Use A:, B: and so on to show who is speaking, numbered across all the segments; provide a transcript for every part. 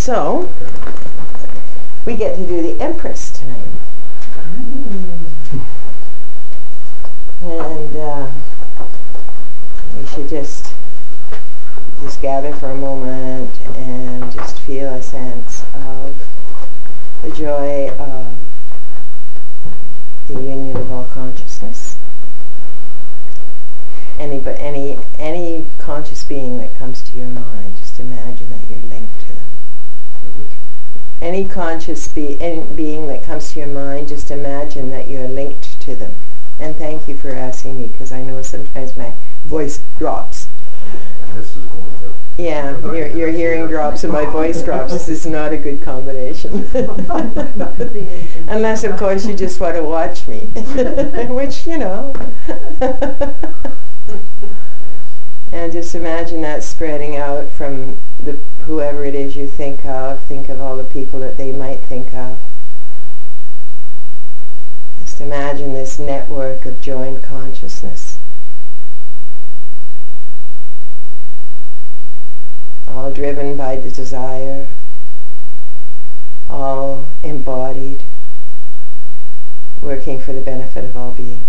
A: So, we get to do the Empress tonight. And we should just gather for a moment and just feel a sense of the joy of the union of all consciousness. Any conscious being that comes to your mind, just imagine that you're linked to them. Any conscious being that comes to your mind, just imagine that you're linked to them. And thank you for asking me, because I know sometimes my voice drops.
B: This is going through.
A: Yeah, your hearing drops and my voice drops. This is not a good combination. Unless, of course, you just want to watch me, which, you know. And just imagine that spreading out from whoever it is you think of. Think of all the people that they might think of. Just imagine this network of joined consciousness. All driven by the desire, all embodied, working for the benefit of all beings.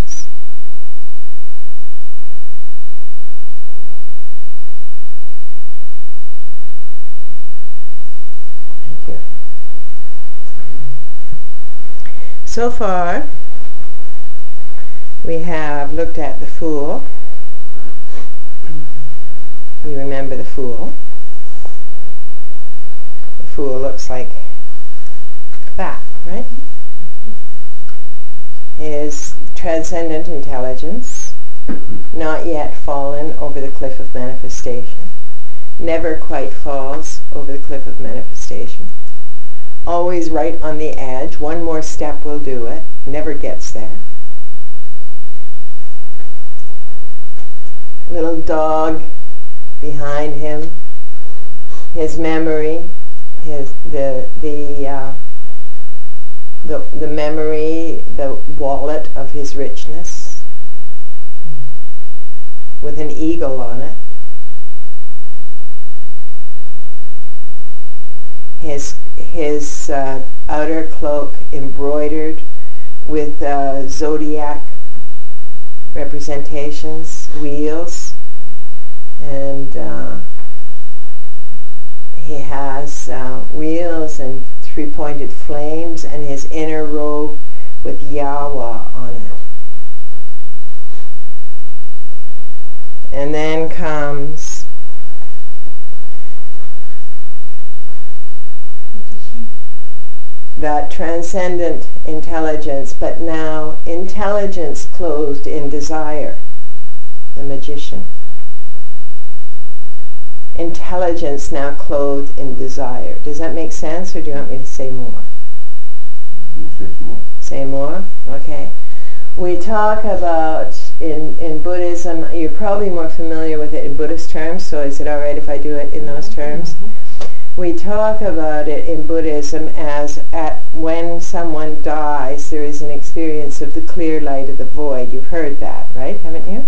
A: Thank you. So far, we have looked at the Fool. We remember the Fool. The Fool looks like that, right? Is transcendent intelligence, not yet fallen over the cliff of manifestation, never quite falls over the cliff of manifestation, always right on the edge, one more step will do it, never gets there. Little dog behind him, his memory, the memory, the wallet of his richness, with an eagle on it. His outer cloak embroidered with zodiac representations, wheels, and he has wheels and three-pointed flames, and his inner robe with Yahweh on it. And then comes that transcendent intelligence, but now intelligence clothed in desire, the magician. Intelligence now clothed in desire. Does that make sense, or do you want me to say more?
B: Say some more.
A: Say more? Okay. We talk about, in Buddhism, you're probably more familiar with it in Buddhist terms, so is it all right if I do it in those terms? We talk about it in Buddhism as when someone dies, there is an experience of the clear light of the void. You've heard that, right? Haven't you?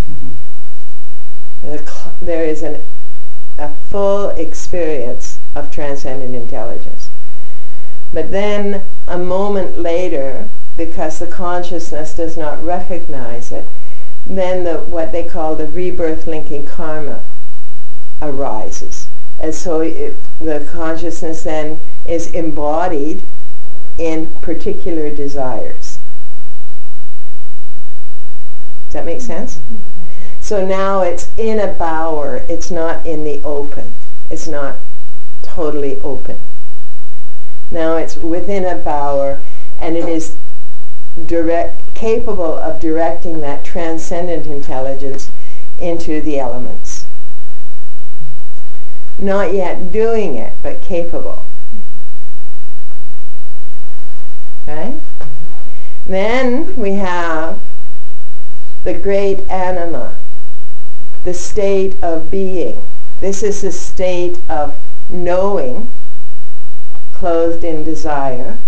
A: There is a full experience of transcendent intelligence. But then a moment later, because the consciousness does not recognize it, then what they call the rebirth linking karma arises. And so the consciousness then is embodied in particular desires. Does that make sense? So now it's in a bower, it's not in the open. It's not totally open. Now it's within a bower, and it is capable of directing that transcendent intelligence into the elements. Not yet doing it, but capable. Right? Then we have the great anima, the state of being. This is the state of knowing, clothed in desire,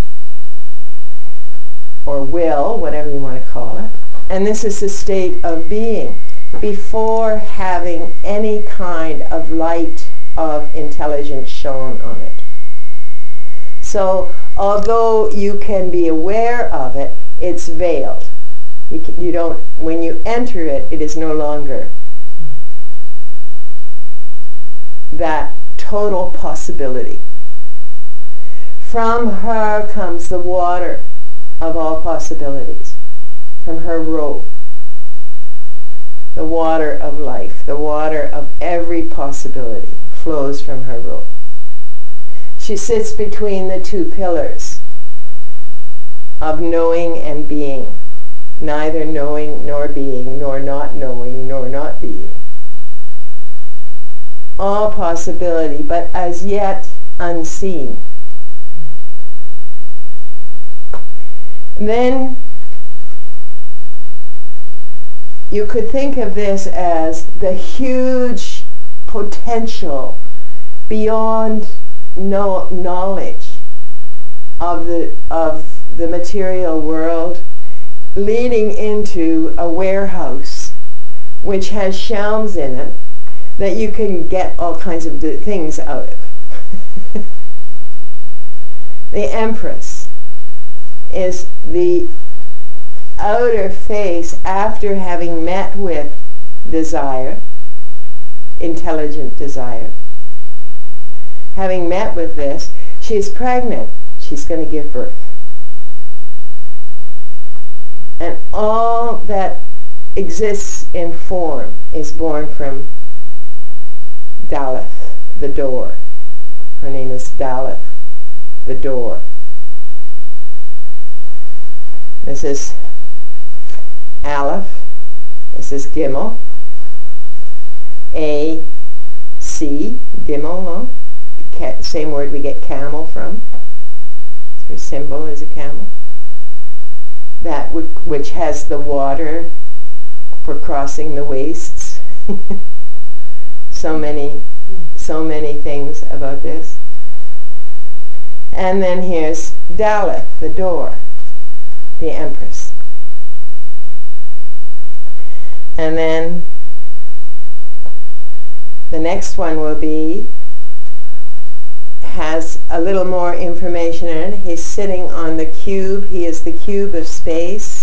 A: or will, whatever you want to call it. And this is the state of being before having any kind of light of intelligence shone on it. So although you can be aware of it, it's veiled. You don't, when you enter it, it is no longer that total possibility. From her comes the water of all possibilities, from her robe. The water of life, the water of every possibility flows from her robe. She sits between the two pillars of knowing and being, neither knowing nor being, nor not knowing nor not being. All possibility, but as yet unseen. Then you could think of this as the huge potential beyond knowledge of the material world, leading into a warehouse which has shelves in it that you can get all kinds of things out of. The Empress is the outer face after having met with desire, intelligent desire. Having met with this, she's pregnant. She's going to give birth. And all that exists in form is born from Daleth, the door. Her name is Daleth, the door. This is Aleph. This is Gimel. A, C, Gimel, no? Same word we get camel from. Her symbol is a camel. That which has the water for crossing the wastes. so many things about this. And then here's Daleth, the door, the Empress. And then the next one will be, has a little more information in it. He's sitting on the cube. He is the cube of space.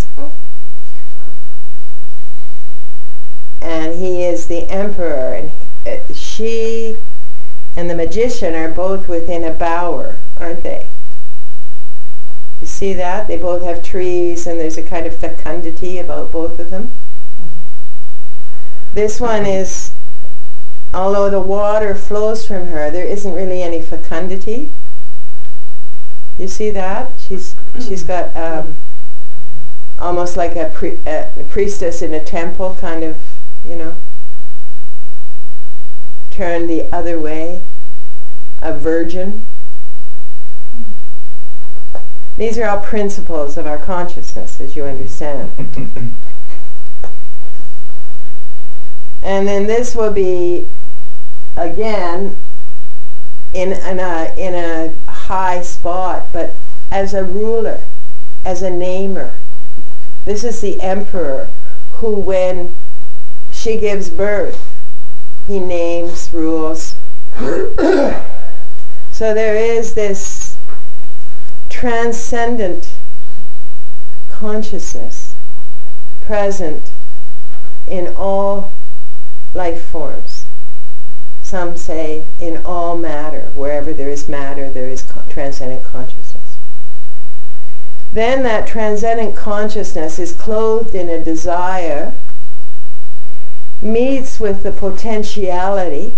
A: And he is the emperor. And she and the magician are both within a bower, aren't they? You see that? They both have trees, and there's a kind of fecundity about both of them. This one is, although the water flows from her, there isn't really any fecundity. You see that? She's got almost like a priestess in a temple, kind of, turned the other way, a virgin. These are all principles of our consciousness, as you understand. And then this will be, again, in a high spot, but as a ruler, as a namer. This is the emperor who, when she gives birth, he names, rules. So there is this transcendent consciousness present in all life forms. Some say in all matter. Wherever there is matter, there is transcendent consciousness. Then that transcendent consciousness is clothed in a desire, meets with the potentiality,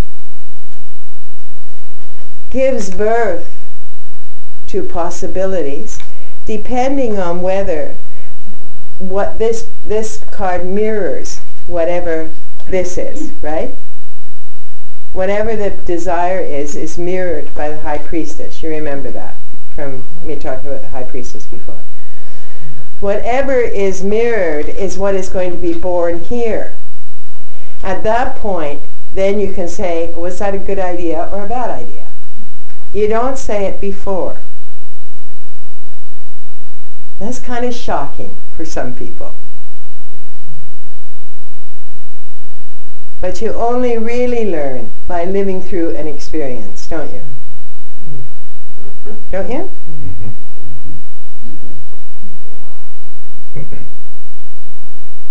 A: gives birth to possibilities, depending on whether what this card mirrors whatever this is, right? Whatever the desire is mirrored by the High Priestess. You remember that from me talking about the High Priestess before. Whatever is mirrored is what is going to be born here. At that point, then you can say, was that a good idea or a bad idea? You don't say it before. That's kind of shocking for some people. But you only really learn by living through an experience, don't you? Don't you?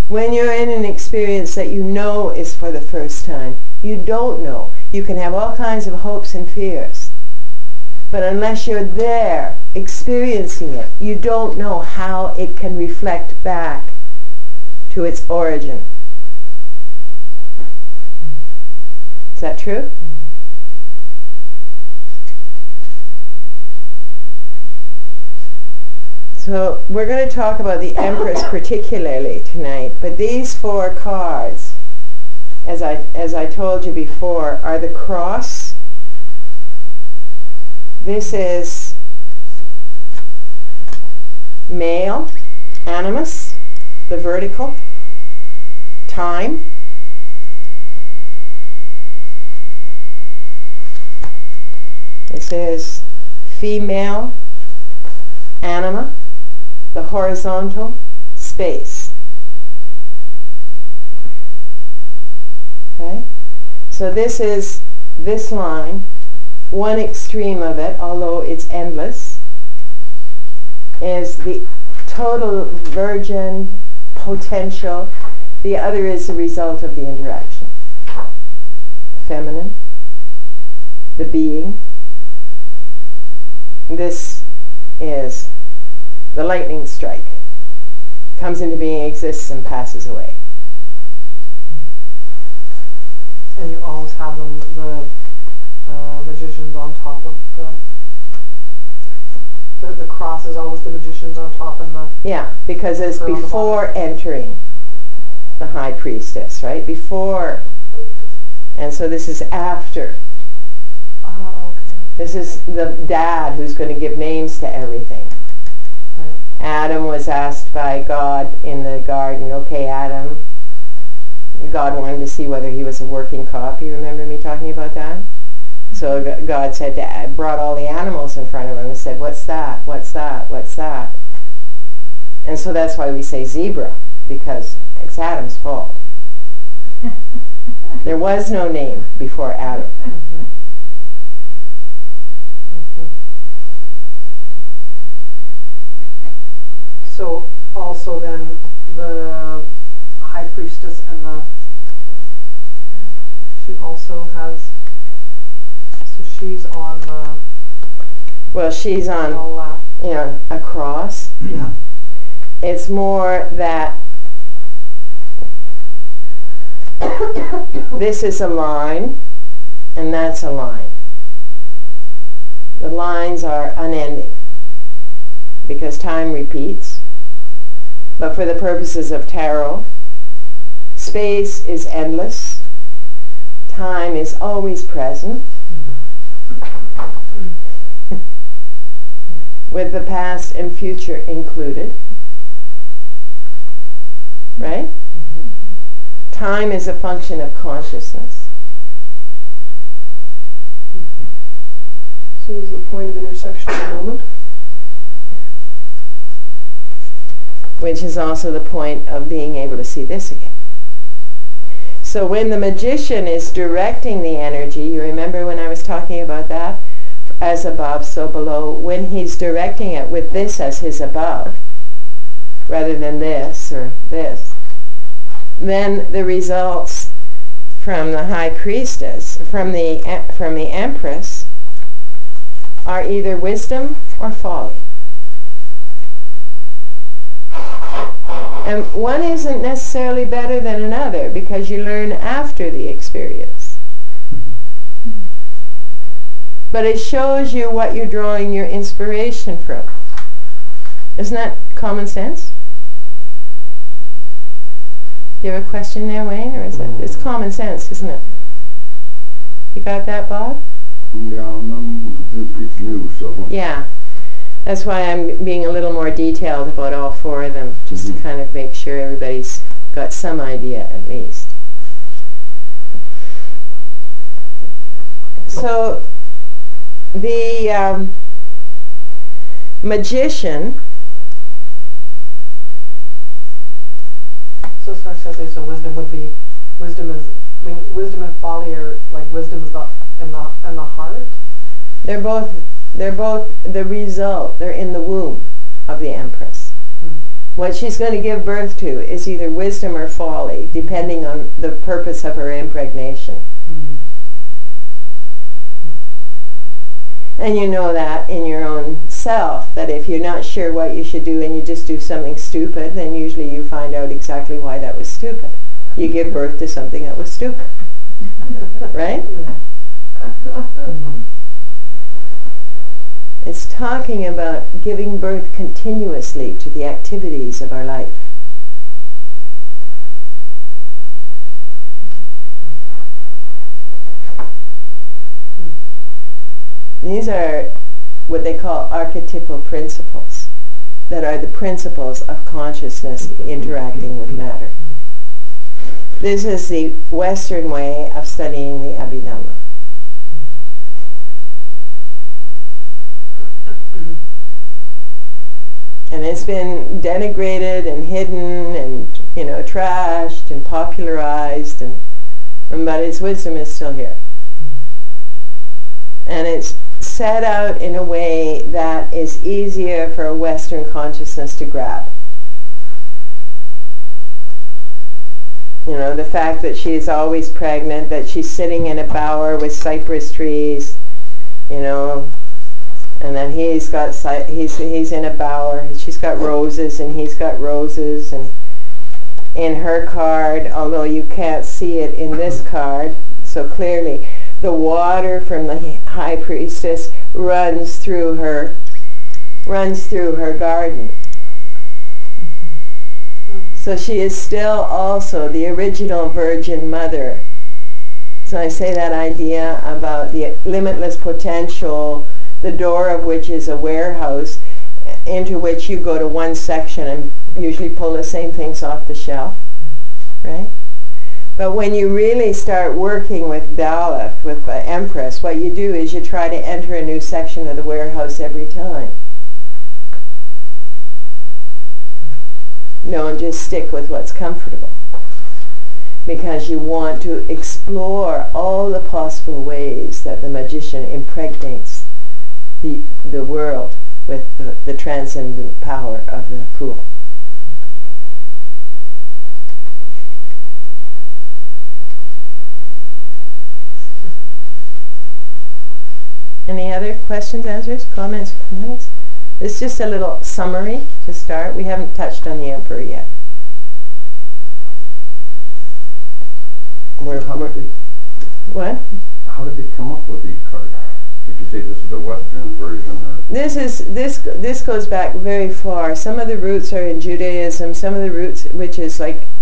A: When you're in an experience that you know is for the first time, you don't know. You can have all kinds of hopes and fears. But unless you're there, experiencing it, you don't know how it can reflect back to its origin. Is that true? So we're going to talk about the Empress particularly tonight, but these 4 cards, as I told you before, are the cross. This is male, animus, the vertical, time. This is female, anima, the horizontal, space. Okay? So this is this line, one extreme of it, although it's endless, is the total virgin potential. The other is the result of the interaction. Feminine, the being. This is the lightning strike. Comes into being, exists, and passes away.
C: And you always have them, the magicians on top of the cross is always the magicians on top, and the...
A: Yeah, because it's before entering the high priestess, right? Before. And so this is after.
C: Oh, okay.
A: This is the dad who's going to give names to everything.
C: Right.
A: Adam was asked by God in the garden, okay, Adam. God wanted to see whether he was a working cop. You remember me talking about that? So God said, brought all the animals in front of him and said, what's that? What's that? What's that? And so that's why we say zebra, because it's Adam's fault. There was no name before Adam.
C: Mm-hmm. Mm-hmm. So also then the high priestess and she also has, so she's on the...
A: Well, she's on,
C: left.
A: A cross.
C: Yeah.
A: It's more that this is a line and that's a line. The lines are unending because time repeats. But for the purposes of tarot, space is endless. Time is always present. With the past and future included. Right?
C: Mm-hmm.
A: Time is a function of consciousness.
D: So is the point of intersection the moment?
A: Which is also the point of being able to see this again. So when the magician is directing the energy, you remember when I was talking about that? As above, so below. When he's directing it with this as his above, rather than this or this, then the results from the high priestess, from the empress, are either wisdom or folly. And one isn't necessarily better than another because you learn after the experience. But it shows you what you're drawing your inspiration from. Isn't that common sense? Do you have a question there, Wayne, or is it? It's common sense, isn't it? You got that, Bob?
B: Yeah, it's new, so...
A: Yeah. That's why I'm being a little more detailed about all 4 of them, just to kind of make sure everybody's got some idea at least. So the magician...
C: So wisdom and folly are like wisdom is in the heart.
A: They're both the result. They're in the womb of the empress. What she's going to give birth to is either wisdom or folly, depending on the purpose of her impregnation. And you know that in your own self, that if you're not sure what you should do and you just do something stupid, then usually you find out exactly why that was stupid. You give birth to something that was stupid. Right? It's talking about giving birth continuously to the activities of our life. These are what they call archetypal principles, that are the principles of consciousness interacting with matter. This is the Western way of studying the Abhidhamma. And it's been denigrated and hidden and, trashed and popularized, but its wisdom is still here. And it's set out in a way that is easier for a Western consciousness to grab. The fact that she's always pregnant, that she's sitting in a bower with cypress trees, and then he's in a bower, she's got roses and he's got roses, and in her card, although you can't see it in this card so clearly, the water from the high priestess runs through her garden. So she is still also the original Virgin Mother. So I say that idea about the limitless potential, the door of which is a warehouse into which you go to one section and usually pull the same things off the shelf, right? But when you really start working with Daleth, with the Empress, what you do is you try to enter a new section of the warehouse every time. Don't just stick with what's comfortable, because you want to explore all the possible ways that the magician impregnates the world with the transcendent power of the pool. Any other questions, answers, comments, complaints? It's just a little summary to start. We haven't touched on the Emperor yet.
B: What? How did they come up with these cards? Did you say this is the Western version, or?
A: This goes back very far. Some of the roots are in Judaism. Some of the roots, which is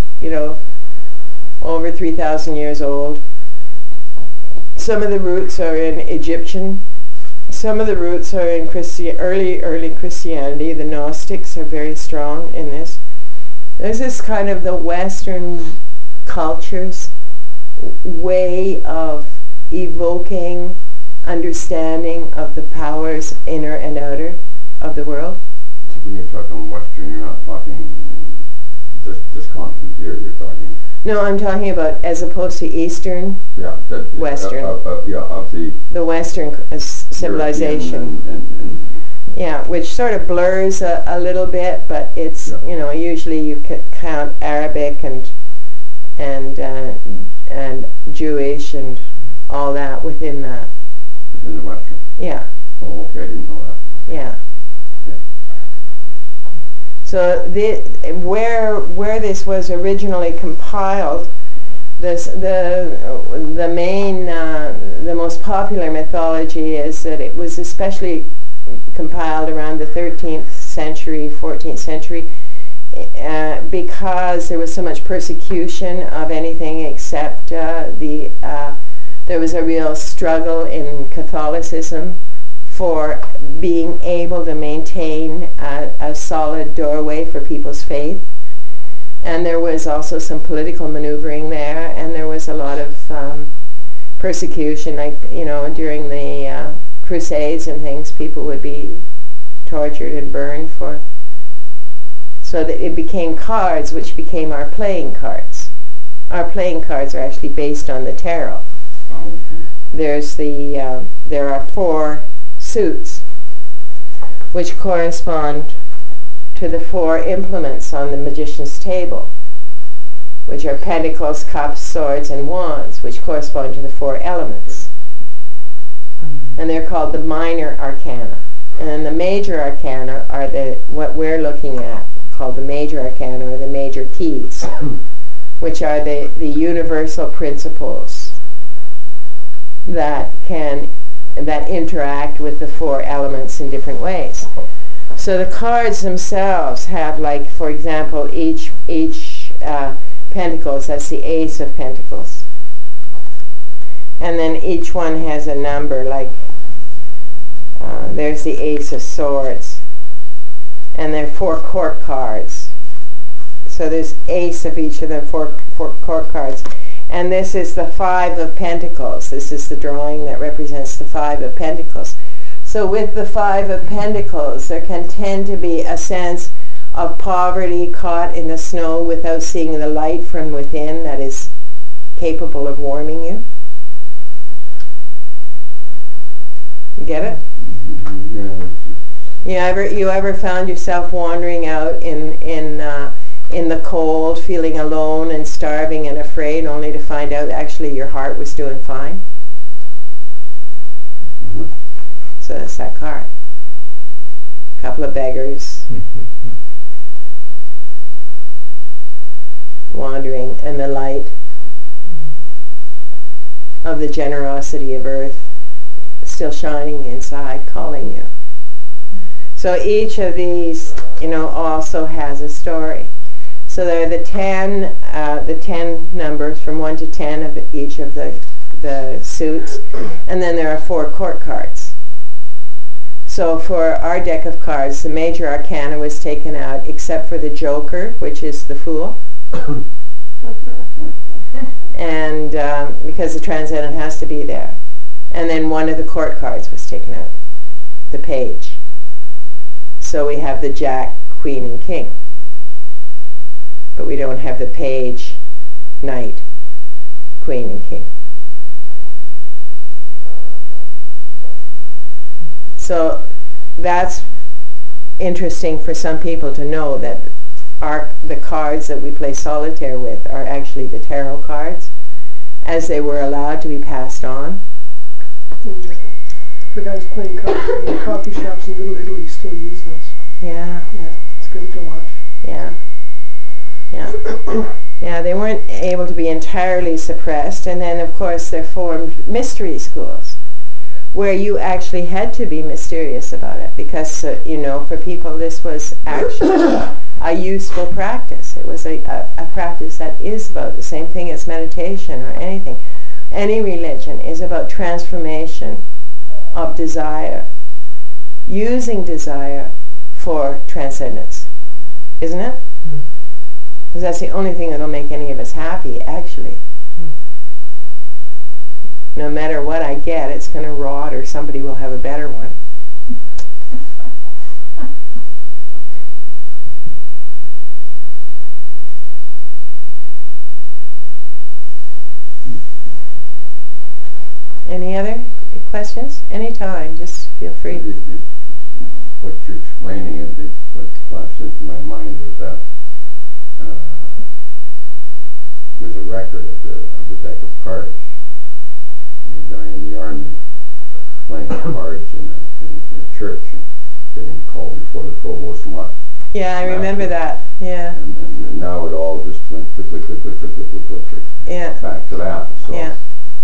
A: over 3,000 years old. Some of the roots are in Egyptian. Some of the roots are in early Christianity. The Gnostics are very strong in this. This is kind of the Western culture's way of evoking understanding of the powers inner and outer of the world.
B: So when you're talking Western, you're not talking this continent here, you're talking...
A: No, I'm talking about as opposed to Eastern, Western.
B: Of
A: the Western civilization. Yeah, which sort of blurs a little bit, but it's, usually you count Arabic and Jewish and all that within that.
B: Within the Western?
A: Yeah.
B: Oh, okay, I didn't know that.
A: Yeah. So where this was originally compiled, the most popular mythology is that it was especially compiled around the 13th century, 14th century, because there was so much persecution of anything except there was a real struggle in Catholicism for being able to maintain a solid doorway for people's faith. And there was also some political maneuvering there, and there was a lot of persecution, during the Crusades and things, people would be tortured and burned for. So that it became cards, which became our playing cards. Our playing cards are actually based on the tarot.
B: Oh, okay.
A: There are 4 suits which correspond to the 4 implements on the magician's table, which are pentacles, cups, swords, and wands, which correspond to the 4 elements. And they're called the minor arcana. And then the major arcana are what we're looking at, called the major arcana, or the major keys, which are the universal principles that interact with the 4 elements in different ways. So the cards themselves have, like, for example, each pentacles, that's the Ace of Pentacles. And then each one has a number, like there's the Ace of Swords. And there are 4 court cards. So there's Ace of each of the 4 court cards. And this is the 5 of Pentacles. This is the drawing that represents the 5 of Pentacles. So with the 5 of Pentacles, there can tend to be a sense of poverty, caught in the snow without seeing the light from within that is capable of warming you. You get it?
B: Yeah.
A: You ever found yourself wandering out in the cold, feeling alone and starving and afraid, only to find out actually your heart was doing fine? So that's that card. Couple of beggars wandering, and the light of the generosity of earth still shining inside, calling you. So each of these, also has a story. So there are the 10 numbers from 1 to 10 of each of the suits, and then there are 4 court cards. So for our deck of cards, the major arcana was taken out, except for the Joker, which is the Fool. And because the transcendent has to be there. And then one of the court cards was taken out, the Page. So we have the Jack, Queen, and King. But we don't have the Page, Knight, Queen, and King. So that's interesting for some people to know, that the cards that we play solitaire with are actually the tarot cards, as they were allowed to be passed on.
D: The guys playing cards in the coffee shops in Little Italy still use those.
A: Yeah.
D: Yeah, it's great to watch.
A: Yeah. Yeah. Yeah, they weren't able to be entirely suppressed. And then, of course, there formed mystery schools, where you actually had to be mysterious about it, because, for people this was actually a useful practice. It was a practice that is about the same thing as meditation or anything. Any religion is about transformation of desire, using desire for transcendence, isn't it? Because that's the only thing that'll make any of us happy, actually. No matter what I get, it's going to rot, or somebody will have a better one. Any other questions? Anytime, just feel free.
B: What you're explaining, what flashed into my mind was that there's a record of the deck of cards. A guy in the army playing cards in a church and getting called before the provost and what.
A: Yeah, I remember that. Yeah.
B: And now it all just went click,
A: yeah.
B: back to that. So.
A: Yeah.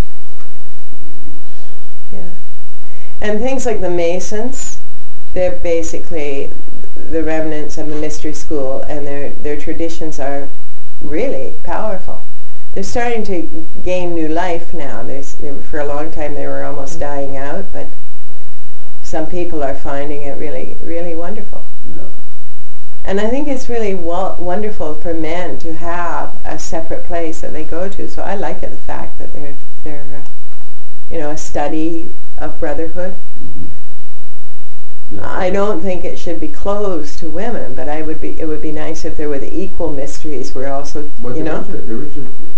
A: Yeah. And things like the Masons, they're basically the remnants of the mystery school, and their traditions are really powerful. They're starting to gain new life now. For a long time they were almost dying out, but some people are finding it really, really wonderful.
B: Yeah.
A: And I think it's really wonderful for men to have a separate place that they go to. So I like it, the fact that they're a study of brotherhood.
B: Mm-hmm. Yeah.
A: I don't think it should be closed to women, but it would be nice if there were the equal mysteries where also,
B: There is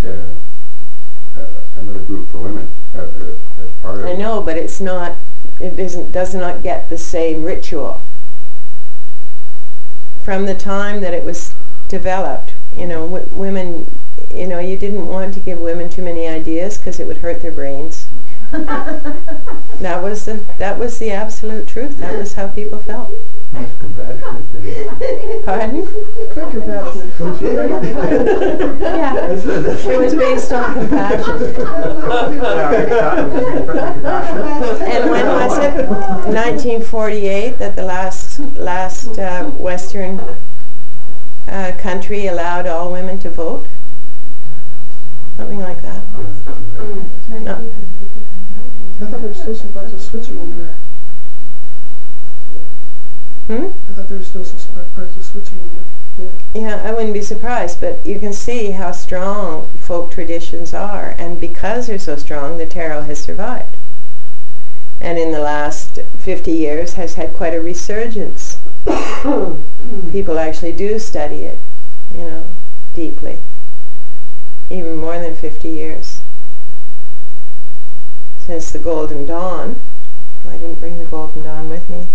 B: another group for women as part of.
A: I know, but it does not get the same ritual from the time that it was developed. Women, you didn't want to give women too many ideas because it would hurt their brains. That was the absolute truth. That was how people felt.
E: Most compassionate thing.
A: Pardon?
D: Quite compassionate.
A: Yeah, it was based on compassion. And when was it? 1948 that the last Western country allowed all women to vote? Something like that. No.
D: I thought there were still some parts of Switzerland where. I thought there were still some parts of Switzerland where.
A: Yeah, I wouldn't be surprised, but you can see how strong folk traditions are, and because they're so strong, the tarot has survived. And in the last 50 years has had quite a resurgence. People actually do study it, deeply. Even more than 50 years. Since the Golden Dawn. I didn't bring the Golden Dawn with me.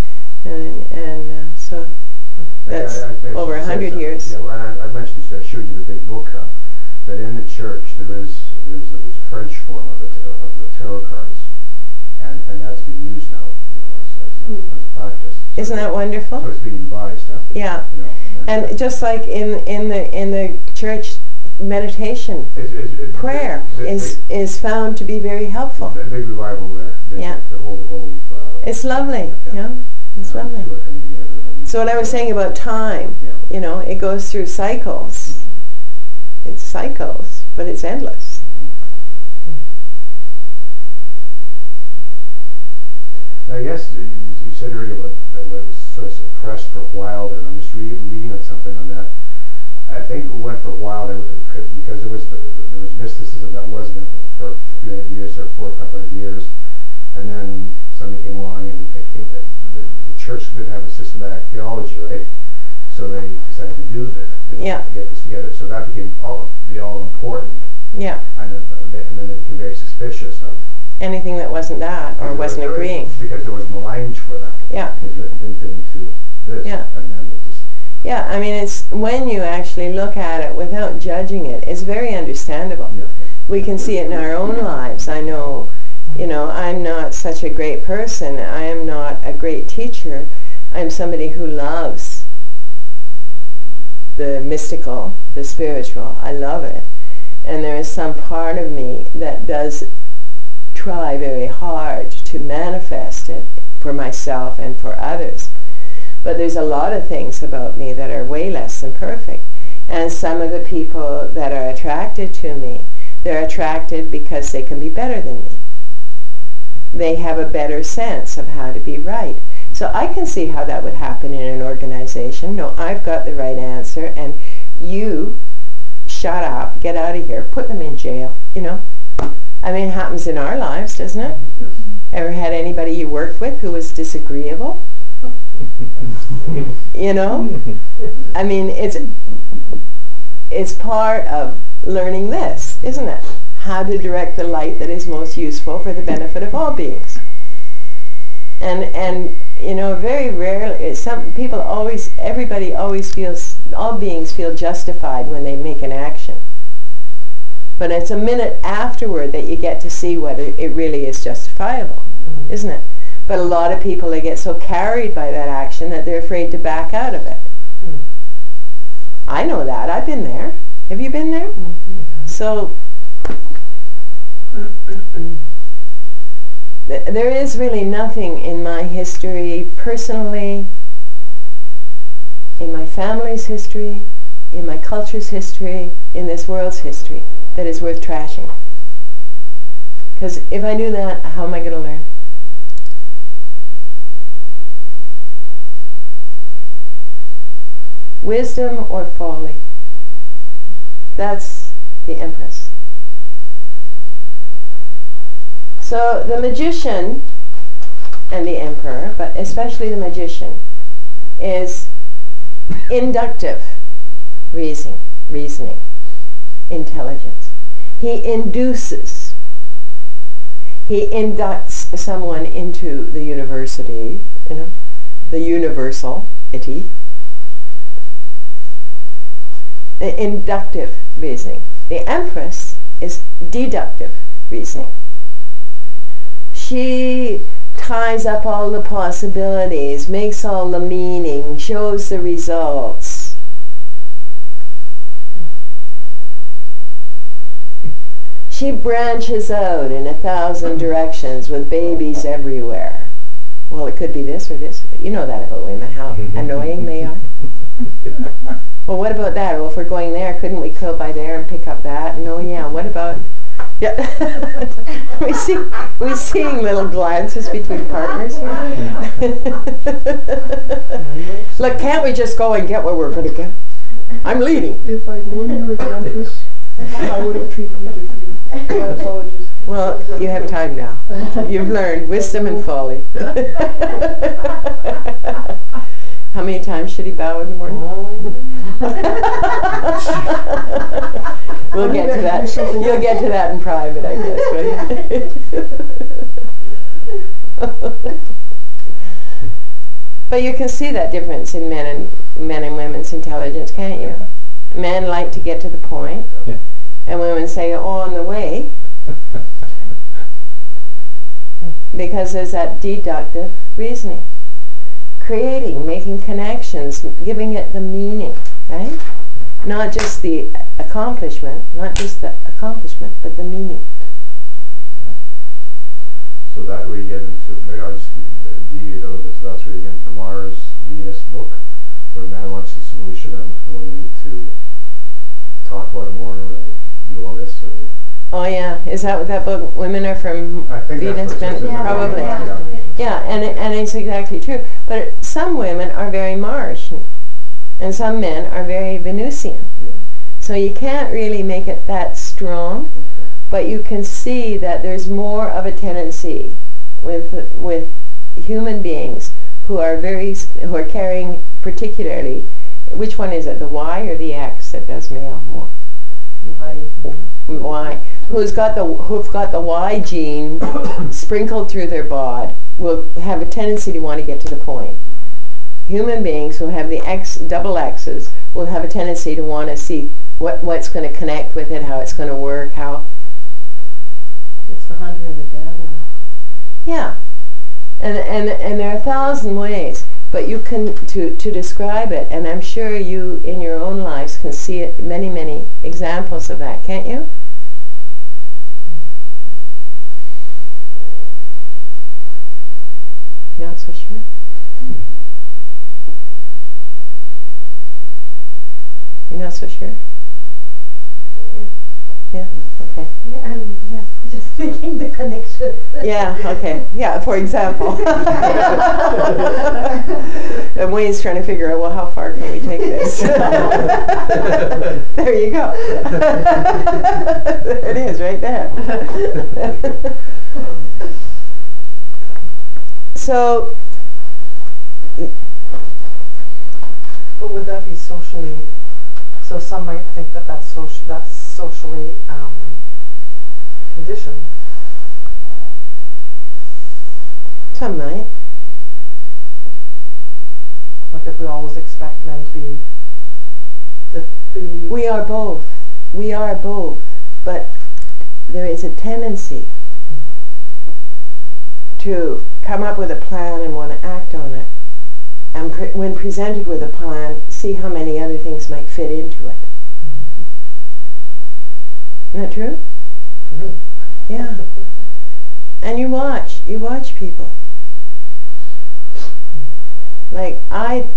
A: So that's over 100 years.
F: Yeah, and I mentioned this, I showed you the big book, that in the church there's a French form of the tarot cards, and that's being used now, as a practice. So
A: isn't that wonderful?
F: So it's being revised, huh?
A: Yeah. And just like in the church meditation, prayer is found to be very helpful.
F: A big revival there.
A: Yeah.
F: The whole
A: it's lovely. Yeah. It's lovely. So what I was saying about time, it goes through cycles. It's cycles, but it's endless.
F: I guess you said earlier that it was sort of suppressed for a while there, and I'm just reading on something on that. I think it went for a while there because there was mysticism that wasn't for a few years or 4 or 500 years, and then somebody came along and the church didn't have a systematic theology, right? So they decided to do that, get this together. So that became all important.
A: Yeah.
F: And then they became very suspicious of
A: anything that wasn't that or wasn't agreeing.
F: Because there was no language for that.
A: Yeah.
F: It didn't fit into this.
A: Yeah.
F: And then it just.
A: Yeah, I mean, it's when you actually look at it without judging it, it's very understandable.
F: Yeah.
A: We can see it in our own lives. I know, I'm not such a great person. I am not a great teacher. I'm somebody who loves the mystical, the spiritual. I love it. And there is some part of me that does try very hard to manifest it for myself and for others. But there's a lot of things about me that are way less than perfect. And some of the people that are attracted to me, they're attracted because they can be better than me. They have a better sense of how to be right. So I can see how that would happen in an organization. No, I've got the right answer, and you shut up, get out of here, put them in jail, I mean, it happens in our lives, doesn't it? Ever had anybody you worked with who was disagreeable? I mean, it's part of learning this, isn't it? How to direct the light that is most useful for the benefit of all beings. And very rarely, everybody always feels, all beings feel justified when they make an action. But it's a minute afterward that you get to see whether it really is justifiable, isn't it? But a lot of people, they get so carried by that action that they're afraid to back out of it. I know that. I've been there. Have you been there? So there is really nothing in my history personally, in my family's history, in my culture's history, in this world's history that is worth trashing. Because if I knew that, how am I going to learn? Wisdom or folly? That's the Empress. So the magician and the emperor, but especially the magician, is inductive reasoning, intelligence. He induces. He inducts someone into the university, the universal-ity, inductive reasoning. The Empress is deductive reasoning. She ties up all the possibilities, makes all the meaning, shows the results. She branches out in 1,000 directions with babies everywhere. Well, it could be this or this. You know that about women, how annoying they are. Well, what about that? Well, if we're going there, couldn't we go by there and pick up that? No, yeah, what about... Yeah. we're seeing little glances between partners here. Look, can't we just go and get what we're going to get? I'm leading.
D: If I'd known you were the Empress, I would have treated you differently. My apologies.
A: Well, you have time now. You've learned wisdom and folly. How many times should he bow in the morning? We'll get to that. You'll get to that in private, I guess, right? But you can see that difference in men and women's intelligence, can't you? Men like to get to the point, and women say, "Oh, on the way," because there's that deductive reasoning. Creating, making connections, giving it the meaning, right? Not just the accomplishment, but the meaning.
F: So that way you get into, maybe I'll just deviate a little bit, so that's where you get into Mars Venus book, where man wants a solution and we need to talk about it more and do all this. And
A: Oh yeah, is that what that book, Women Are From
F: I think
A: Venus?
F: that's what it says.
A: Probably.
F: Yeah.
A: Yeah, and it's exactly true. But some women are very Martian, and some men are very Venusian.
F: Yeah.
A: So you can't really make it that strong, but you can see that there's more of a tendency with human beings who are carrying particularly, which one is it, the Y or the X that does male more? Y. Who've got the Y gene sprinkled through their bod will have a tendency to want to get to the point. Human beings who have the X, double X's, will have a tendency to want to see what's going to connect with it, how it's going to work, how.
C: It's the hunter and the gatherer.
A: Yeah, and there are 1,000 ways, but you can to describe it, and I'm sure you in your own lives can see it, many examples of that, can't you? Not so sure? You're not so sure? Yeah? Okay.
G: Yeah, just making the connection.
A: Yeah, okay. Yeah, for example. And Wayne's trying to figure out, well, how far can we take this? There you go. There it is, right there. So,
C: But would that be socially? So some might think that that's socially conditioned.
A: some might.
C: Like if we always expect men to be
A: We are both. We are both. But there is a tendency to come up with a plan and want to act on it. And when presented with a plan, see how many other things might fit into it. Isn't that true?
C: Mm-hmm.
A: Yeah. And you watch people. Like I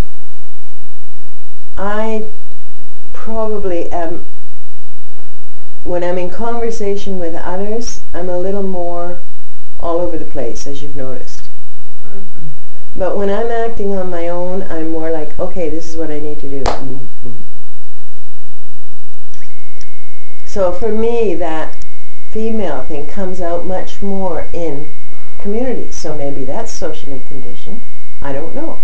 A: probably am, when I'm in conversation with others, I'm a little more all over the place, as you've noticed. But when I'm acting on my own, I'm more like, okay, this is what I need to do. So for me, that female thing comes out much more in communities. So maybe that's socially conditioned. I don't know.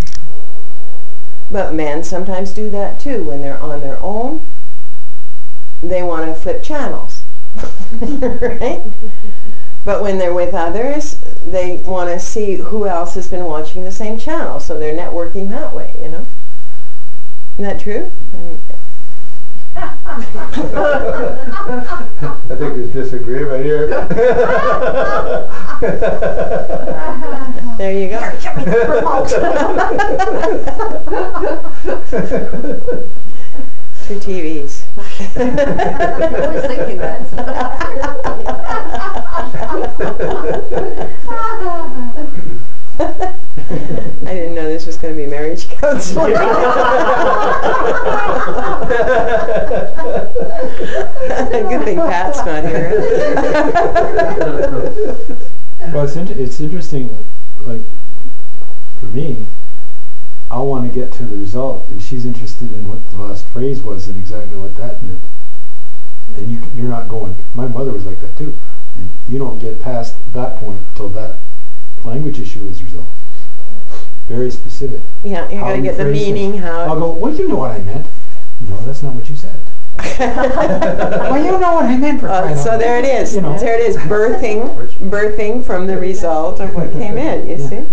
A: But men sometimes do that too. When they're on their own, they want to flip channels. Right? But when they're with others, they want to see who else has been watching the same channel. So they're networking that way, you know? Isn't that true?
E: I think there's disagreement here.
A: There you go. Two TVs.
H: I was thinking that.
A: I didn't know this was going to be marriage counseling. Good thing Pat's not here.
I: Well, it's interesting, like, for me, I want to get to the result, and she's interested in what the last phrase was and exactly what that meant. And you're not going, my mother was like that too, and you don't get past that point till that language issue is resolved. Very specific.
A: Yeah, you're going to get the meaning, how...
I: I'll go, well, you know what I meant. No, that's not what you said. Well, you know what I meant for crying out
A: so
I: loud.
A: there it is.
I: You know.
A: There it is, birthing from the result of what came in, you see?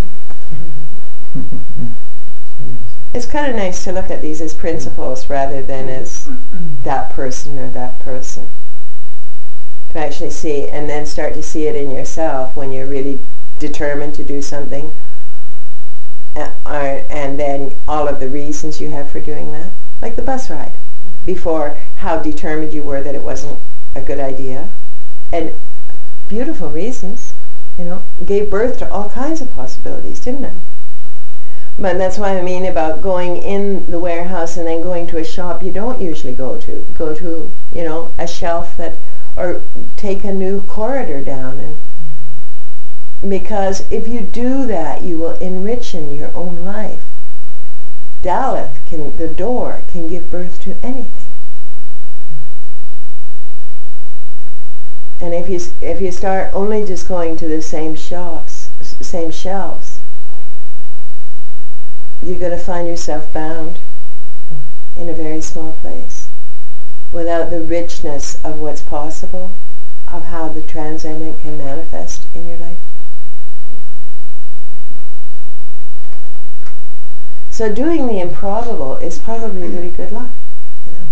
A: It's kind of nice to look at these as principles rather than as that person or that person. To actually see, and then start to see it in yourself when you're really determined to do something, and then all of the reasons you have for doing that. Like the bus ride. Before, how determined you were that it wasn't a good idea. And beautiful reasons, you know, gave birth to all kinds of possibilities, didn't it? But that's what I mean about going in the warehouse and then going to a shop you don't usually go to. Go to, you know, a shelf that, or take a new corridor down. And because if you do that, you will enrich in your own life. Daleth the door can give birth to anything. And if you start only just going to the same shelves, you're going to find yourself bound in a very small place without the richness of what's possible, of how the transcendent can manifest in your life. So doing the improbable is probably really good luck, you know?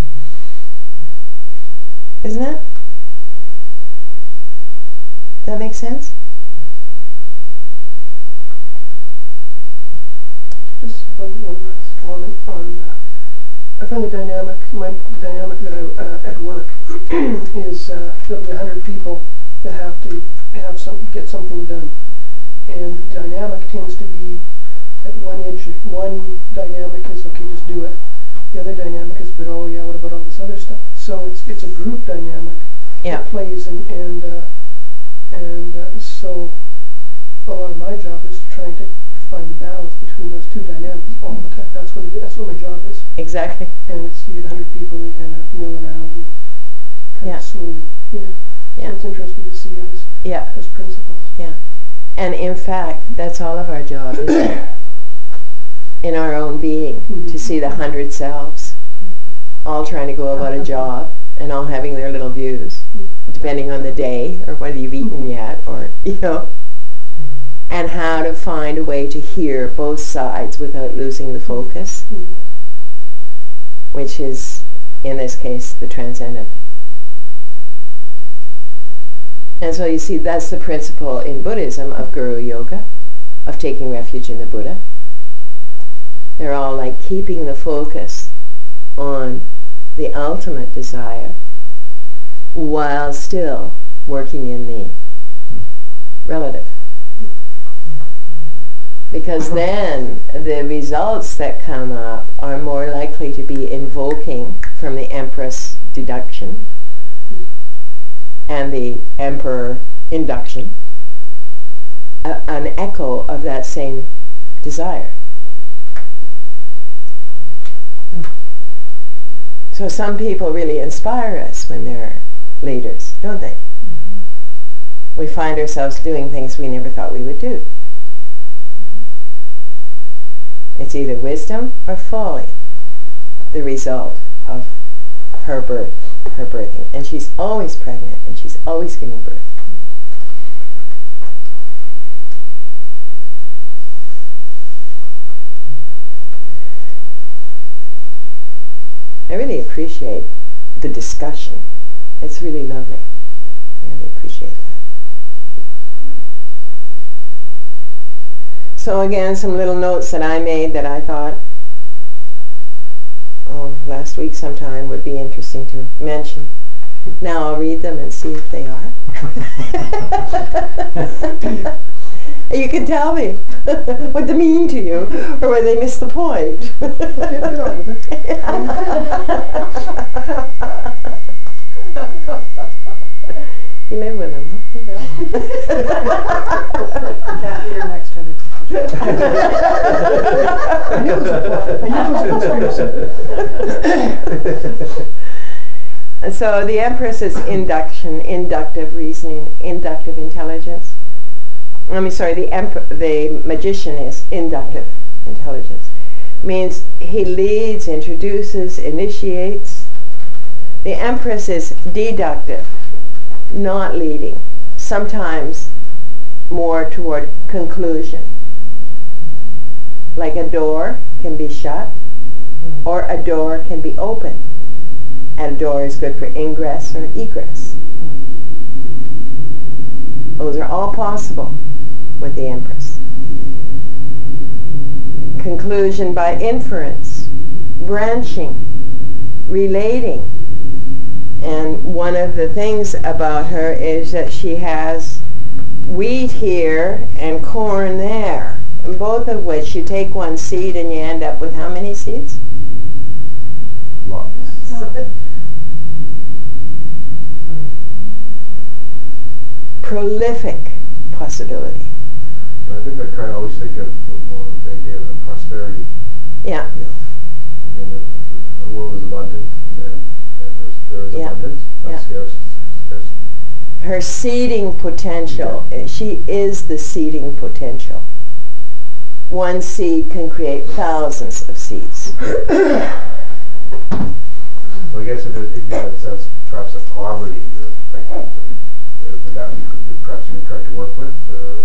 A: Isn't it? Does that make sense?
D: Just one last comment on, I find my dynamic that I, at work is there'll be 100 people that have to get something done. And the dynamic tends to be at one edge. One dynamic is, okay, just do it. The other dynamic is, but oh yeah, what about all this other stuff? So it's a group dynamic that plays, and so a lot of my job is trying to find the balance between those two dynamics all the time. That's what my job is.
A: Exactly.
D: And it's, you get 100 people and you kind of mill around and kind of slowly, you know.
A: Yeah.
D: So it's interesting to see it as principles.
A: Yeah. And in fact, that's all of our job, isn't it? In our own being, to see the 100 selves, all trying to go about a job and all having their little views, depending on the day or whether you've eaten yet, or, you know, and how to find a way to hear both sides without losing the focus, which is, in this case, the transcendent. And so you see, that's the principle in Buddhism of Guru Yoga, of taking refuge in the Buddha. They're all like keeping the focus on the ultimate desire while still working in the relative. Because then the results that come up are more likely to be invoking from the Empress deduction and the Emperor induction, an echo of that same desire. So some people really inspire us when they're leaders, don't they? We find ourselves doing things we never thought we would do. It's either wisdom or folly, the result of her birthing. And she's always pregnant, and she's always giving birth. I really appreciate the discussion. It's really lovely. I really appreciate that. So again, some little notes that I made that I thought last week sometime would be interesting to mention. Now I'll read them and see if they are. You can tell me what they mean to you, or whether they missed the point.
D: Get on with it.
A: You live with them, huh?
C: That'll be your next time.
D: I knew it was a plot. I knew it was a conspiracy.
A: And so the Empress is inductive reasoning, inductive intelligence. The magician is inductive intelligence. Means he leads, introduces, initiates. The Empress is deductive, not leading. Sometimes more toward conclusion. Like a door can be shut, or a door can be open. And a door is good for ingress or egress. Those are all possible with the Empress. Conclusion by inference, branching, relating. And one of the things about her is that she has wheat here and corn there, and both of which you take one seed and you end up with how many seeds?
F: Lots.
A: Prolific possibility.
F: I think I kind of always think of the idea of prosperity.
A: Yeah.
F: Yeah. I mean, the world is abundant, and there is abundance, not scarcity.
A: Her seeding potential, she is the seeding potential. One seed can create thousands of seeds.
F: So I guess it says perhaps a poverty that we could perhaps even try to work with, or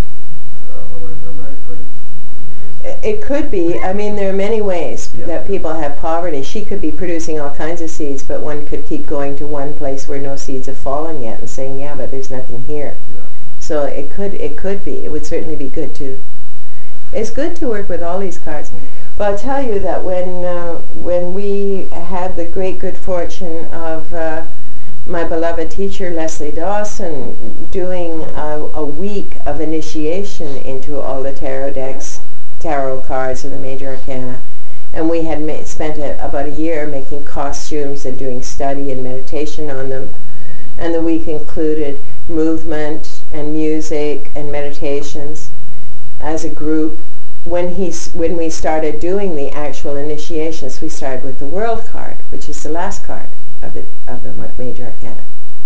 A: it could be. I mean, there are many ways that people have poverty. She could be producing all kinds of seeds, but one could keep going to one place where no seeds have fallen yet and saying, yeah, but there's nothing here.
F: Yeah.
A: So it could be. It would certainly be good to. It's good to work with all these cards. But I'll tell you that when we had the great good fortune of my beloved teacher Leslie Dawson doing a week of initiation into all the tarot cards of the major arcana, and we had spent about a year making costumes and doing study and meditation on them, and the week included movement and music and meditations as a group. When we started doing the actual initiations, we started with the World card, which is the last card of the major arcana,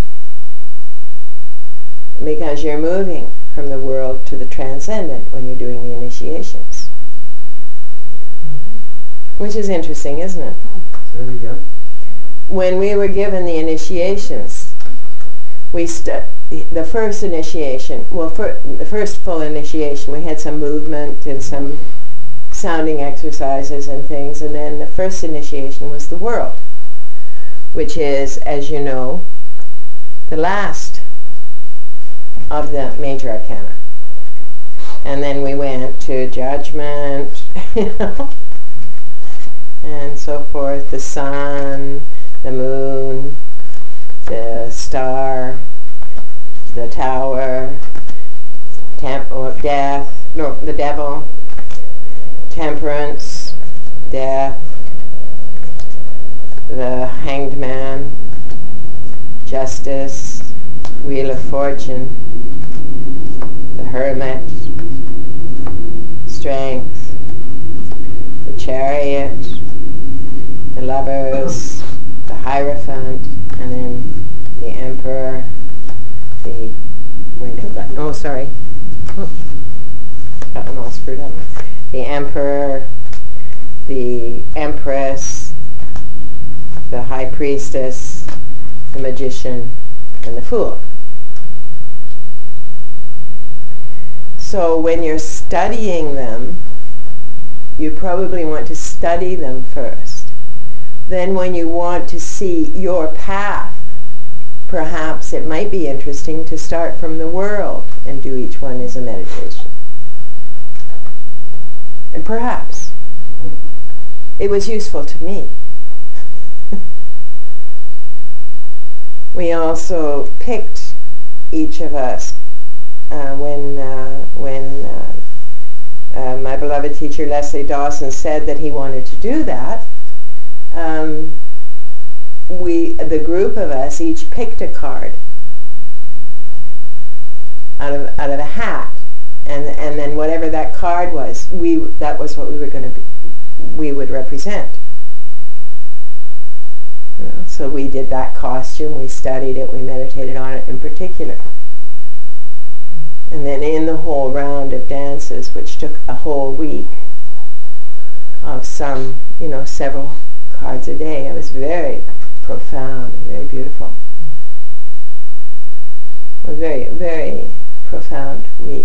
A: because you're moving from the world to the transcendent when you're doing the initiations, which is interesting, isn't it?
F: There we go.
A: When we were given the initiations, the first initiation, the first full initiation, we had some movement and some sounding exercises and things, and then the first initiation was the world, which is, as you know, the last of the major arcana. And then we went to judgment, and so forth, the sun, the moon, the star, the tower, the devil, temperance, death, the hanged man, justice, wheel of fortune, the hermit, strength, the chariot, the lovers, the Hierophant, and then the emperor, got them all screwed up. The emperor, the empress, the high priestess, the magician, and the fool. So when you're studying them, you probably want to study them first. then when you want to see your path, perhaps it might be interesting to start from the world and do each one as a meditation. And perhaps. It was useful to me. We also picked, each of us, when my beloved teacher Leslie Dawson said that he wanted to do that, the group of us each picked a card out of a hat, and then whatever that card was, that was what we would represent. You know, so we did that costume, we studied it, we meditated on it in particular. And then in the whole round of dances, which took a whole week of several cards a day, it was very profound and very beautiful. It was a very, very profound week.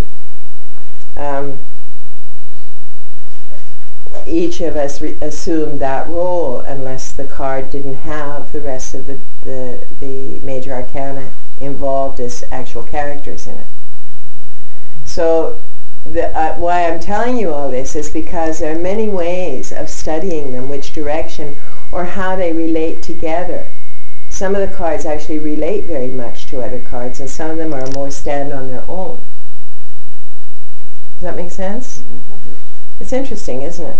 A: Each of us assumed that role unless the card didn't have the rest of the major arcana involved as actual characters in it. So why I'm telling you all this is because there are many ways of studying them, which direction or how they relate together. Some of the cards actually relate very much to other cards, and some of them are more stand on their own. Does that make sense? It's interesting, isn't it?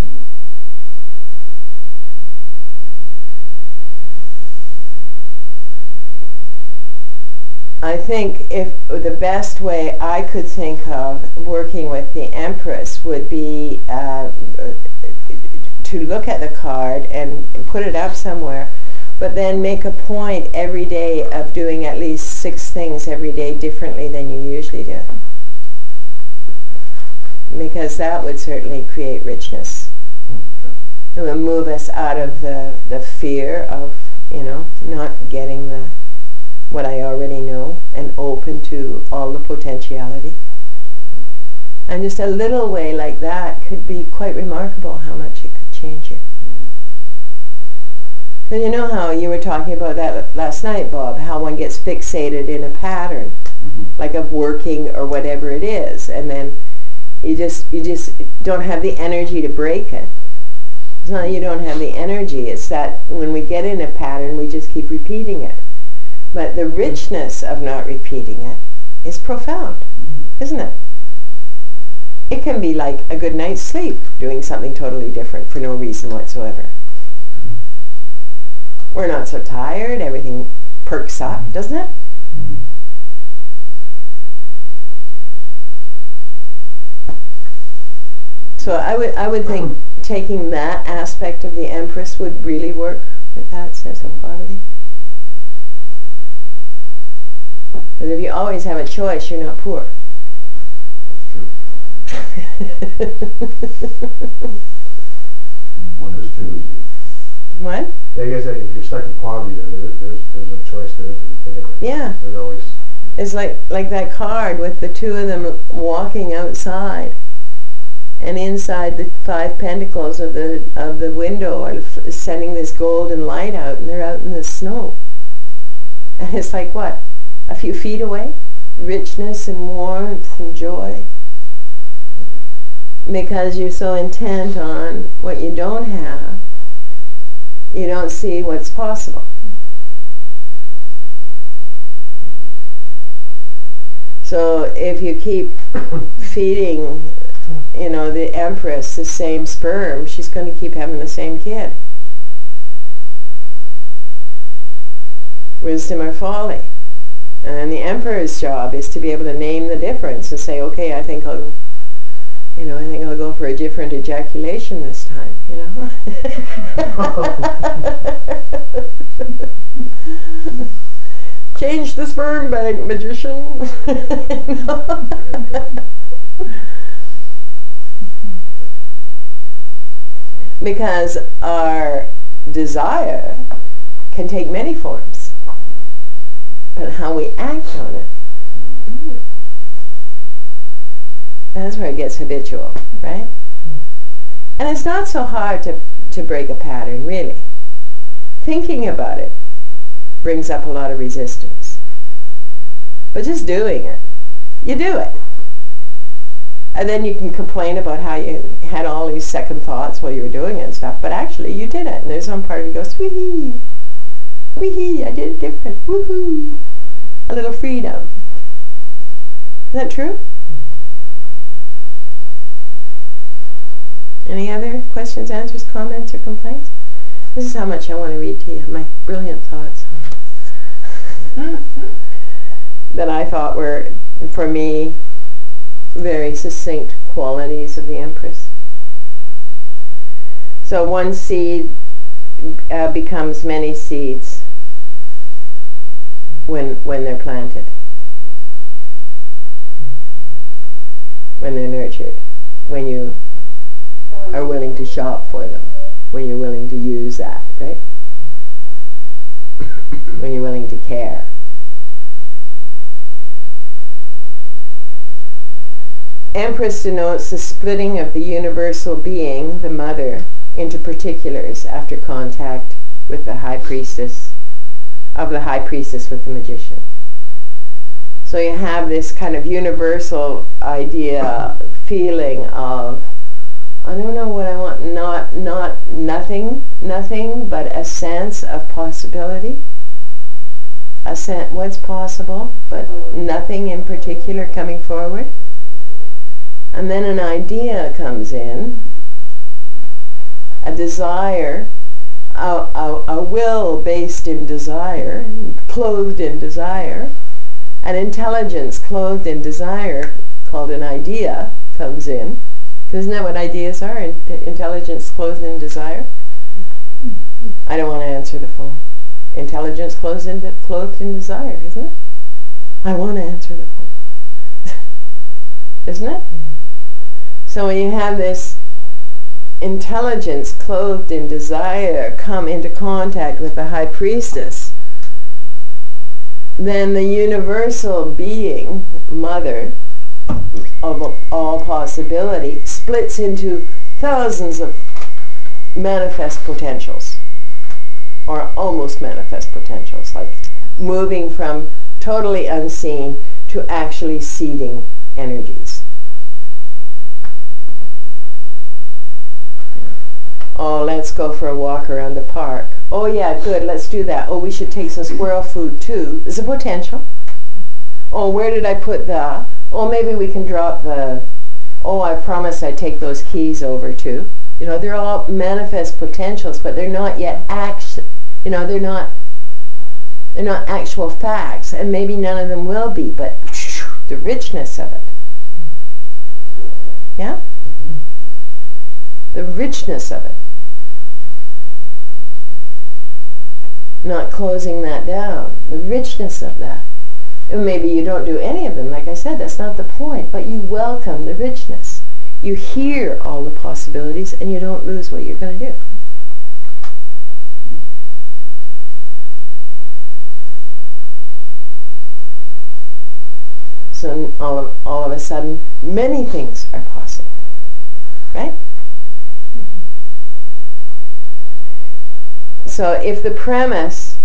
A: I think if the best way I could think of working with the Empress would be to look at the card and put it up somewhere, but then make a point every day of doing at least 6 things every day differently than you usually do. Because that would certainly create richness. It would move us out of the fear of, not getting what I already know, and open to all the potentiality. And just a little way like that could be quite remarkable how much it could change you. And you know how you were talking about that last night, Bob, how one gets fixated in a pattern, like of working or whatever it is, and then you just don't have the energy to break it. It's not that you don't have the energy, it's that when we get in a pattern, we just keep repeating it. But the richness of not repeating it is profound, isn't it? It can be like a good night's sleep, doing something totally different for no reason whatsoever. We're not so tired, everything perks up, doesn't it? So I would think taking that aspect of the Empress would really work with that sense of poverty. Because if you always have a choice, you're not poor.
B: That's true. One of the two.
A: What?
F: Yeah, I guess if you're stuck in poverty, then there's a choice there for the thing.
A: Yeah.
F: There's always.
A: It's like that card with the two of them walking outside, and inside the 5 pentacles of the window are sending this golden light out, and they're out in the snow. And it's like what? A few feet away? Richness and warmth and joy. Because you're so intent on what you don't have, you don't see what's possible. So if you keep feeding, the Empress the same sperm, she's going to keep having the same kid. Wisdom or folly. And the Emperor's job is to be able to name the difference and say, okay, I think I'll go for a different ejaculation this time, Change the sperm bank, magician. Because our desire can take many forms, but how we act on it, that's where it gets habitual, right? And it's not so hard to break a pattern, really. thinking about it brings up a lot of resistance. But just doing it, you do it. And then you can complain about how you had all these second thoughts while you were doing it and stuff, but actually you did it. And there's some part of you goes, wee-hee, wee-hee, I did it different, woohoo, a little freedom. Is that true? Any other questions, answers, comments, or complaints? This is how much I want to read to you, my brilliant thoughts that I thought were, for me, very succinct qualities of the Empress. So one seed becomes many seeds when they're planted, when they're nurtured, when you are willing to shop for them, when you're willing to use that, right? When you're willing to care. Empress denotes the splitting of the universal being, the mother, into particulars after contact with the high priestess, of the high priestess with the magician. So you have this kind of universal idea, feeling of, I don't know what I want, not nothing, but a sense of possibility. What's possible, but nothing in particular coming forward. And then an idea comes in, a desire, a will based in desire, clothed in desire, an intelligence clothed in desire called an idea comes in. Isn't that what ideas are? Intelligence clothed in desire? I don't want to answer the phone. Intelligence clothed in desire, isn't it? I want to answer the phone. Isn't it? So when you have this intelligence clothed in desire come into contact with the high priestess, then the universal being, mother of all possibility, splits into thousands of manifest potentials, or almost manifest potentials, like moving from totally unseen to actually seeding energies. Oh, let's go for a walk around the park. Oh yeah, good, let's do that. Oh, we should take some squirrel food too. There's a potential. Oh, where did I put the? Oh, maybe we can drop the, oh, I promised I'd take those keys over too. You know, they're all manifest potentials, but they're not yet they're not actual facts, and maybe none of them will be, but the richness of it. Yeah? The richness of it. Not closing that down. The richness of that. And maybe you don't do any of them, like I said, that's not the point, but you welcome the richness. You hear all the possibilities and you don't lose what you're going to do. So all of a sudden, many things are possible. Right? So if the premise,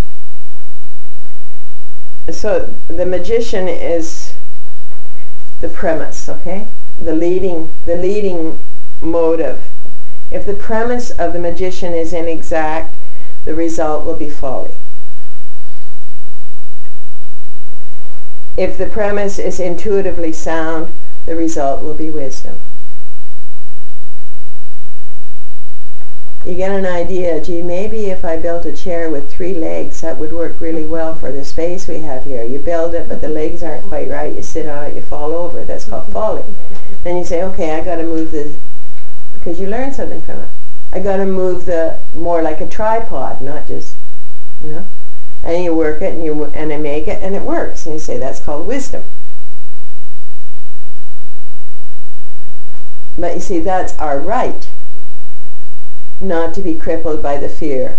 A: so the magician is the premise, okay? The leading motive. If the premise of the magician is inexact, the result will be folly. If the premise is intuitively sound, the result will be wisdom. You get an idea, gee, maybe if I built a chair with 3 legs, that would work really well for the space we have here. You build it, but the legs aren't quite right. You sit on it, you fall over. That's called folly. Then you say, okay, I got to move because you learn something from it. I got to move more like a tripod, not just, And you work it, and I make it, and it works. And you say, that's called wisdom. But you see, that's our right. Not to be crippled by the fear,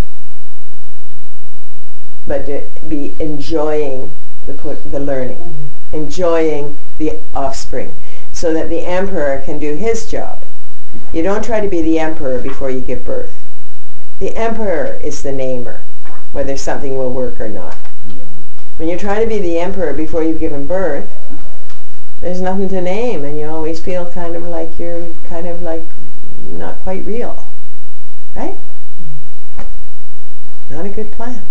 A: but to be enjoying the learning, enjoying the offspring, so that the emperor can do his job. You don't try to be the emperor before you give birth. The emperor is the namer. whether something will work or not. When you're trying to be the emperor before you've given birth, there's nothing to name, and you always feel kind of like you're kind of like not quite real, right? Not a good plan.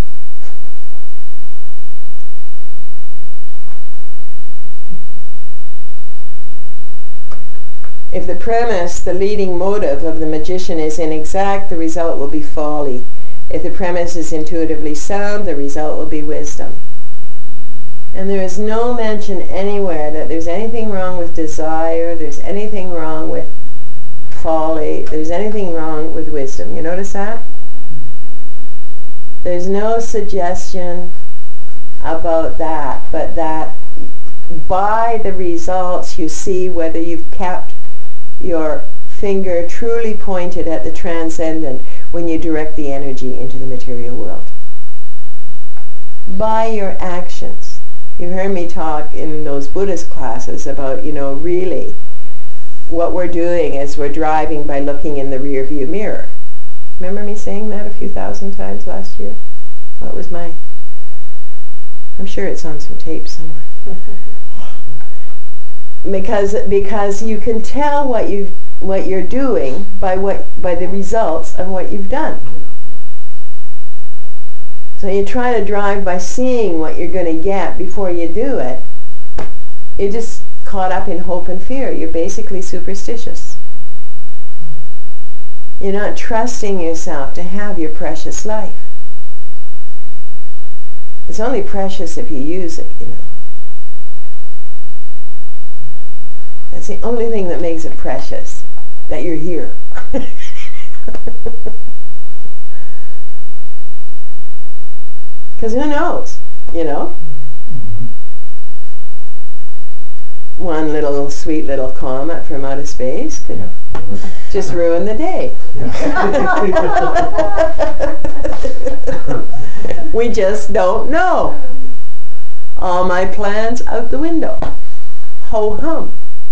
A: If the premise, the leading motive of the magician is inexact, the result will be folly. If the premise is intuitively sound, the result will be wisdom. And there is no mention anywhere that there's anything wrong with desire, there's anything wrong with folly, there's anything wrong with wisdom. You notice that? There's no suggestion about that, but that by the results you see whether you've kept your finger truly pointed at the transcendent when you direct the energy into the material world. By your actions. You've heard me talk in those Buddhist classes about, really what we're doing is we're driving by looking in the rear view mirror. Remember me saying that a few thousand times last year? What was I'm sure it's on some tape somewhere. Because you can tell what you're doing by the results of what you've done. So you try to drive by seeing what you're going to get before you do it. You're just caught up in hope and fear. You're basically superstitious. You're not trusting yourself to have your precious life. It's only precious if you use it, That's the only thing that makes it precious, that you're here. Because who knows, One little sweet little comet from outer space could just ruin the day. We just don't know. All my plans out the window. Ho hum.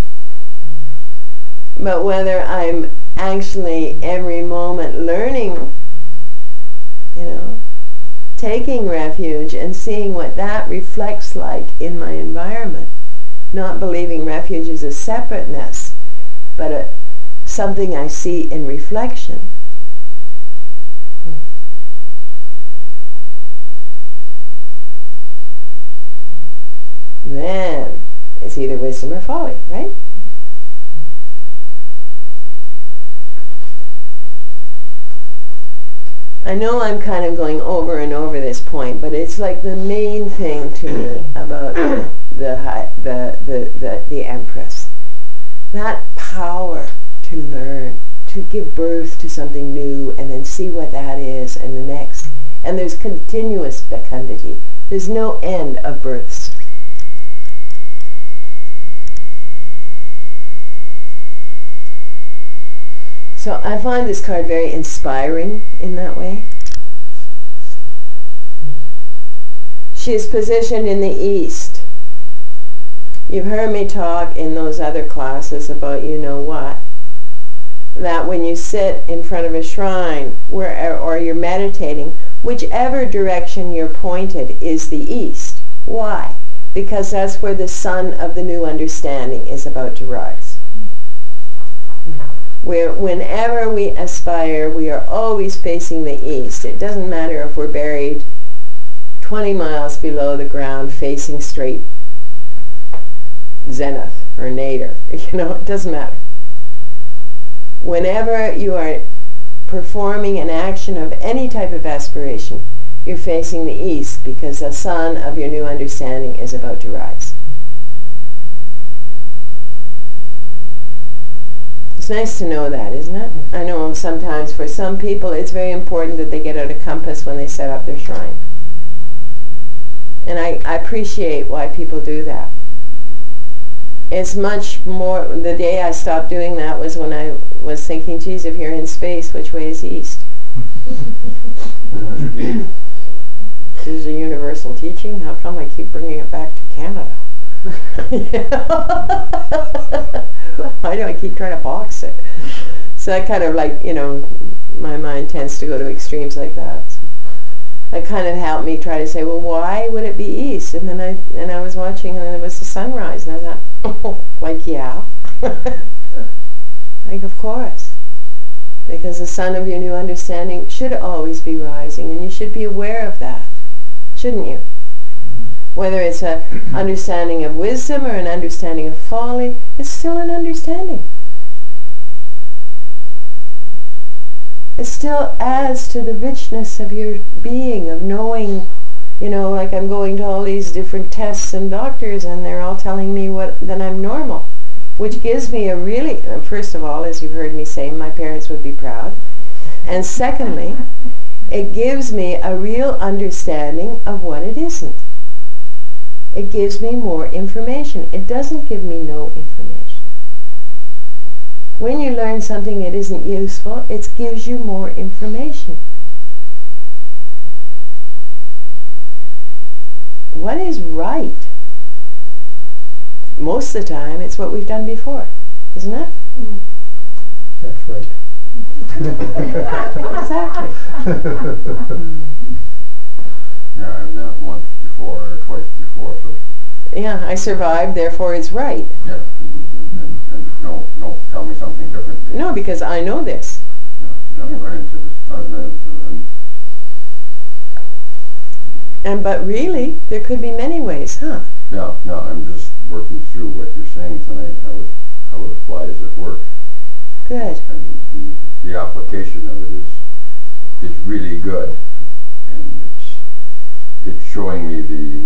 A: But whether I'm actually every moment learning, taking refuge and seeing what that reflects like in my environment, not believing refuge is a separateness, but something I see in reflection. Then it's either wisdom or folly, right? I know I'm kind of going over and over this point, but it's like the main thing to me about the Empress. That power to learn, to give birth to something new and then see what that is and the next. And there's continuous fecundity. There's no end of births. So I find this card very inspiring in that way. She is positioned in the east. You've heard me talk in those other classes about that when you sit in front of a shrine or you're meditating, whichever direction you're pointed is the east. Why? Because that's where the sun of the new understanding is about to rise. Whenever we aspire, we are always facing the east. It doesn't matter if we're buried 20 miles below the ground facing straight zenith or nadir. It doesn't matter. Whenever you are performing an action of any type of aspiration, you're facing the east because the sun of your new understanding is about to rise. It's nice to know that, isn't it? I know sometimes for some people it's very important that they get out a compass when they set up their shrine. And I appreciate why people do that. It's much more, the day I stopped doing that was when I was thinking, geez, if you're in space, which way is east? This is a universal teaching. How come I keep bringing it back to Canada? Why do I keep trying to box it? So I kind of my mind tends to go to extremes like that. So. It kind of helped me try to say, well, why would it be east? And then I was watching, and then it was the sunrise, and I thought, oh, like, yeah. Like, of course. Because the sun of your new understanding should always be rising, and you should be aware of that, shouldn't you? Whether it's an understanding of wisdom or an understanding of folly, it's still an understanding. It still adds to the richness of your being, of knowing, like I'm going to all these different tests and doctors, and they're all telling me that I'm normal, which gives me a really, first of all, as you've heard me say, my parents would be proud, and secondly, it gives me a real understanding of what it isn't. It gives me more information. It doesn't give me no information. When you learn something that isn't useful, it gives you more information. What is right? Most of the time, it's what we've done before, isn't it?
E: That's right.
A: Exactly.
B: Yeah, I've done it once before or twice before, so
A: Yeah, I survived, therefore it's right.
B: yeah, and no, tell me something different.
A: No, because I know this.
B: No, run into this.
A: But really, there could be many ways, huh?
B: Yeah, I'm just working through what you're saying tonight, how it applies at work.
A: Good.
B: And the application of it is really good, and it's showing me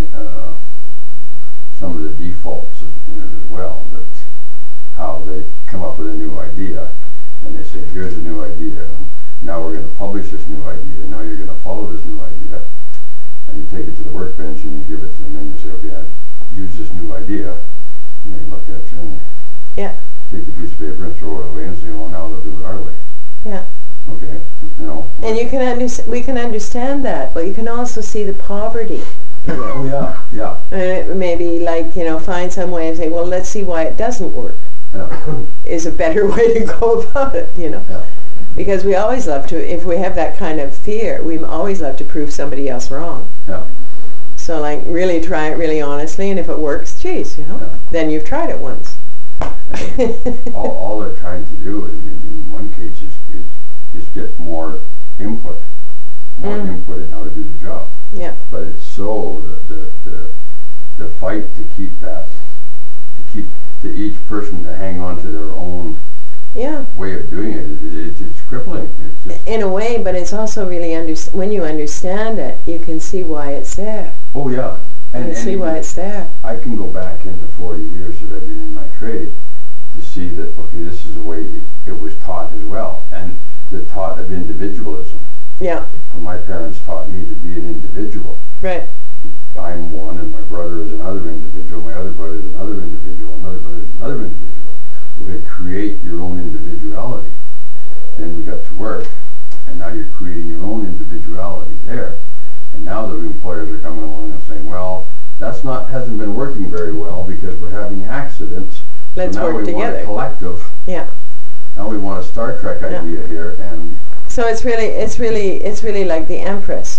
B: some of the defaults in it as well. That how they come up with a new idea, and they say, here's a new idea, and now we're going to publish this new idea, and now you're going to follow this new idea, and you take it to the workbench and you give it to them, and you say, okay, I've used this new idea, and they look at you and
A: Yeah.
B: take the piece of paper and throw it away and say, well, now they'll do it our way.
A: Yeah.
B: Okay,
A: And you can we can understand that, but you can also see the poverty.
B: Oh yeah.
A: Maybe find some way and say, well, let's see why it doesn't work.
B: Yeah.
A: Is a better way to go about it,
B: Yeah.
A: Because we always love to, if we have that kind of fear, we always love to prove somebody else wrong.
B: Yeah.
A: So really try it really honestly, and if it works, geez,
B: Yeah.
A: then you've tried it once.
B: all they're trying to do in one case is get more input in how to do the job.
A: Yeah.
B: But it's so the fight to keep to each person to hang on to their own way of doing it. It's crippling. It's just,
A: in a way, but it's also really when you understand it, you can see why it's there.
B: oh yeah.
A: And you see why it's there.
B: I can go back in the 40 years that I've been in my trade to see that, okay, this is the way it was taught as well. And the taught of individualism.
A: Yeah.
B: My parents taught me to be an individual.
A: Right.
B: I'm one, and my brother is another individual, my other brother is another individual, another brother is another individual. We're going to create your own individuality. Then we got to work, and now you're creating your own individuality there. And now the employers are coming along and saying, well, hasn't been working very well because we're having accidents.
A: Let's
B: so now
A: work
B: we
A: together.
B: Want a collective.
A: Yeah.
B: Now we want a Star Trek idea here, and
A: so it's really like the Empress,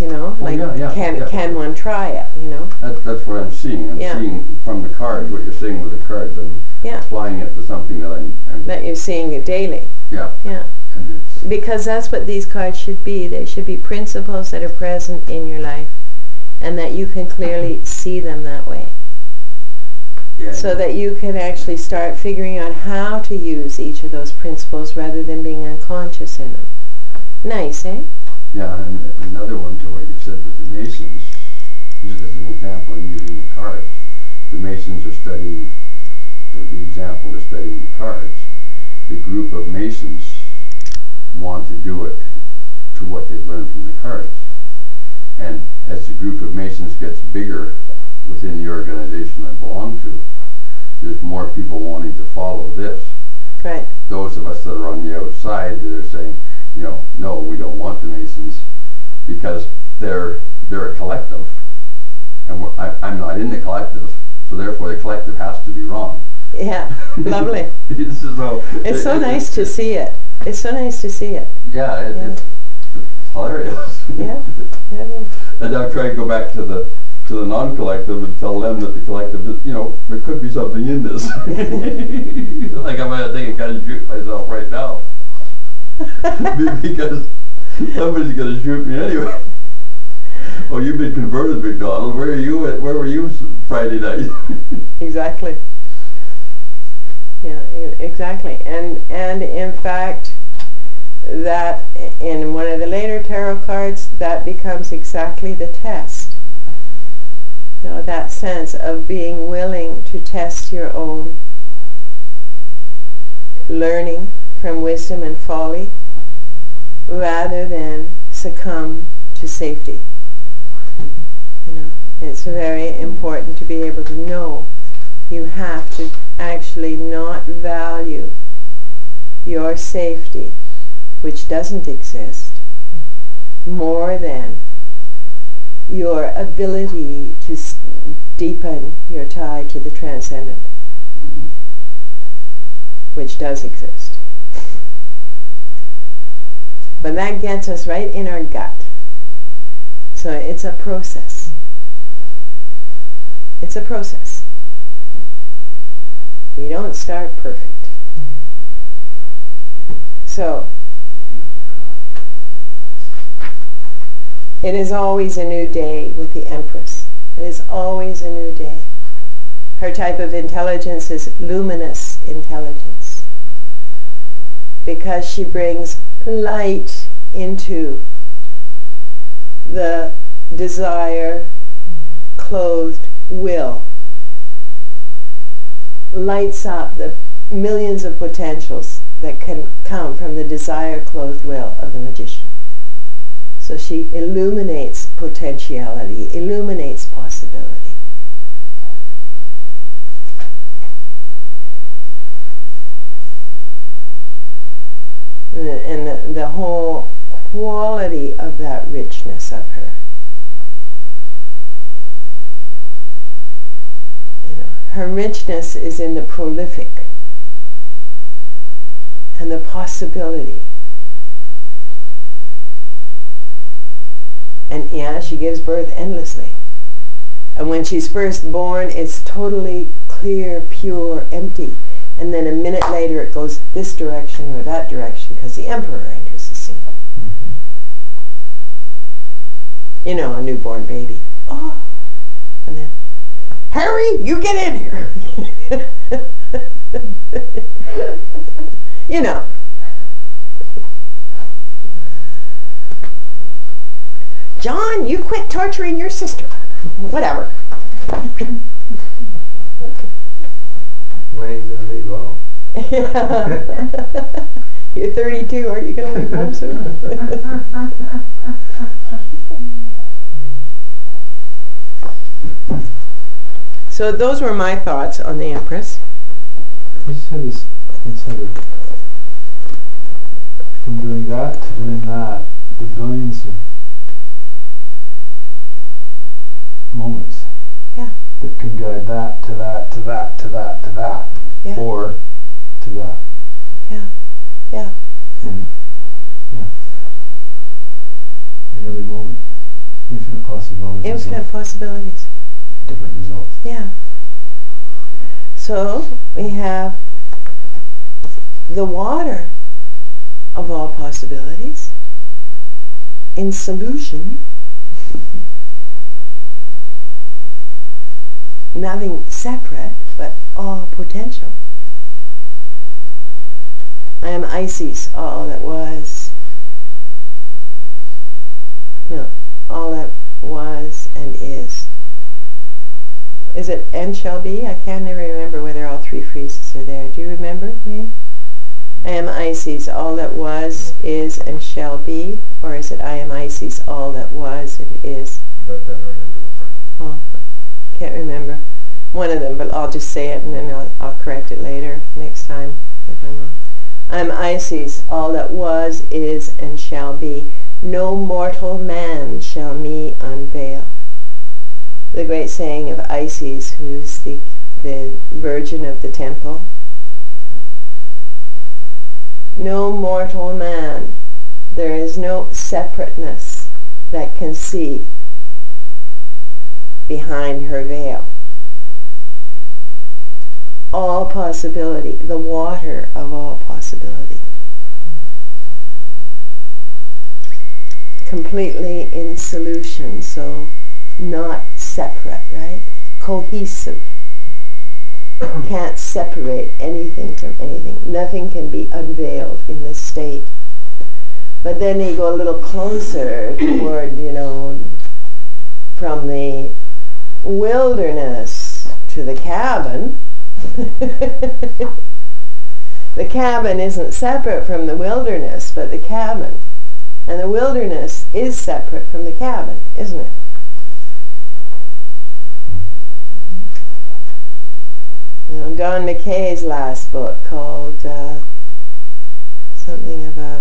A: can one try it,
B: That's what I'm seeing. I'm seeing from the cards what you're saying with the cards. I'm applying it to something that I'm
A: that you're seeing it daily.
B: Yeah.
A: Yeah. Because that's what these cards should be. They should be principles that are present in your life, and that you can clearly see them that way.
B: Yeah,
A: so that you can actually start figuring out how to use each of those principles rather than being unconscious in them. Nice, eh?
B: Yeah, and another one to what you said with the Masons, just as an example, I'm using the cards. The Masons are studying, the example, they're studying the cards. The group of Masons want to do it to what they've learned from the cards. And as the group of Masons gets bigger within the organization I belong to, there's more people wanting to follow this.
A: Right.
B: Those of us that are on the outside that are saying, no, we don't want the Masons because they're a collective, and I'm not in the collective, so therefore the collective has to be wrong.
A: Yeah, lovely.
B: It's
A: so nice to see it. It's so nice to see it.
B: Yeah, it's hilarious.
A: Yeah.
B: And
J: And now try and go back to the non-collective and tell them that the collective is, there could be something in this. Like I might have taken kind of shoot myself right now. Because somebody's going to shoot me anyway. Oh, you've been converted, McDonald. Where were you Friday night?
A: Exactly. Yeah, exactly. And in fact, that in one of the later tarot cards, that becomes exactly the test. That sense of being willing to test your own learning from wisdom and folly rather than succumb to safety. It's very important to be able to know you have to actually not value your safety, which doesn't exist, more than your ability to deepen your tie to the transcendent, which does exist. But that gets us right in our gut. So it's a process. It's a process. We don't start perfect. So, it is always a new day with the Empress. It is always a new day. Her type of intelligence is luminous intelligence, because she brings light into the desire clothed will, lights up the millions of potentials that can come from the desire clothed will of the magician. So she illuminates potentiality, illuminates possibility. And the whole quality of that richness of her. Her richness is in the prolific and the possibility. And yeah, she gives birth endlessly. And when she's first born, it's totally clear, pure, empty. And then a minute later it goes this direction or that direction because the emperor enters the scene. Mm-hmm. A newborn baby. Oh, and then, Harry, you get in here. John, you quit torturing your sister. Whatever.
E: When are you going to leave home?
A: You're 32, aren't you going to leave home soon? So those were my thoughts on the Empress.
I: I just had this insight of, from doing that to doing that, the billions of moments.
A: Yeah.
I: That can guide that to that to that to that to that,
A: Yeah.
I: or to that.
A: Yeah. Yeah.
I: And in every moment, infinite possibilities.
A: Infinite possibilities.
I: Different results.
A: Yeah. So we have the water of all possibilities in solution. Nothing separate, but all potential. I am Isis, all that was. No, all that was and is. Is it and shall be? I can't never remember whether all three phrases are there. Do you remember, Wayne? I am Isis, all that was, is, and shall be? Or is it I am Isis, all that was and is? Oh, can't remember. One of them, but I'll just say it and then I'll correct it later next time if I'm wrong. I'm Isis, all that was, is, and shall be. No mortal man shall me unveil. The great saying of Isis, who's the virgin of the temple. No mortal man. There is no separateness that can see behind her veil. All possibility, the water of all possibility. Completely in solution, so not separate, right? Cohesive. Can't separate anything from anything. Nothing can be unveiled in this state. But then you go a little closer toward, from the wilderness to the cabin. The cabin isn't separate from the wilderness, but the cabin. And the wilderness is separate from the cabin, isn't it? Don McKay's last book called something about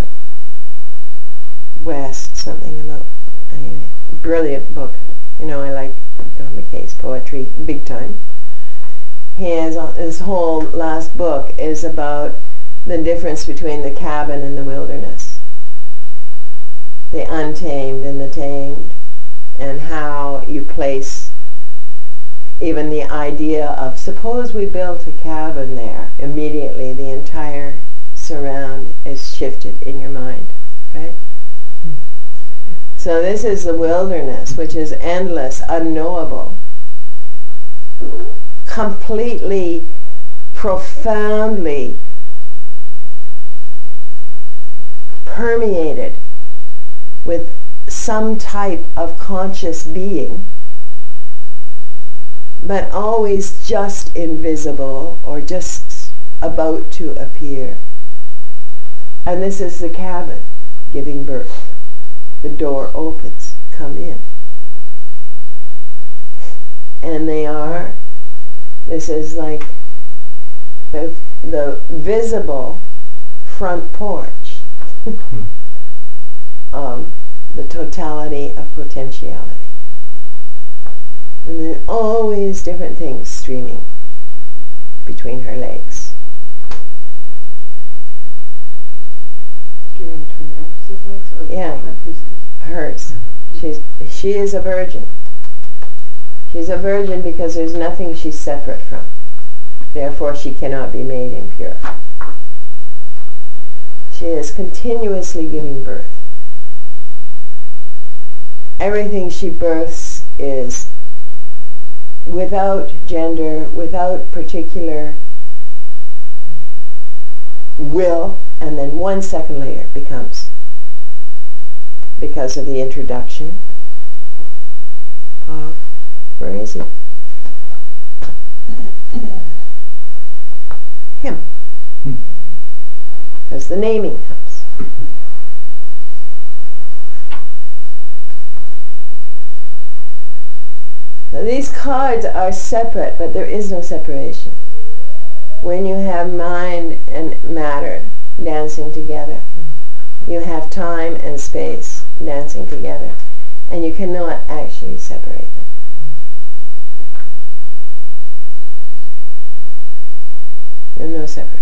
A: West, something about, anyway, brilliant book. I like Don McKay's poetry big time. His whole last book is about the difference between the cabin and the wilderness, the untamed and the tamed, and how you place even the idea of, suppose we built a cabin there, immediately the entire surround is shifted in your mind, right? So this is the wilderness, which is endless, unknowable, completely, profoundly permeated with some type of conscious being, but always just invisible or just about to appear. And this is the cabin giving birth. The door opens, come in. And this is like the visible front porch of the totality of potentiality. And there are always different things streaming between her legs.
C: Streaming between the Empress's legs or
A: Yeah.
C: the High Priestess?
A: Hers. She is a virgin. She's a virgin because there's nothing she's separate from. Therefore, she cannot be made impure. She is continuously giving birth. Everything she births is without gender, without particular will, and then 1 second later becomes, because of the introduction of, where is he? Him. As the naming comes. Now these cards are separate, but there is no separation. When you have mind and matter dancing together, you have time and space dancing together, and you cannot actually separate them. There's no separation.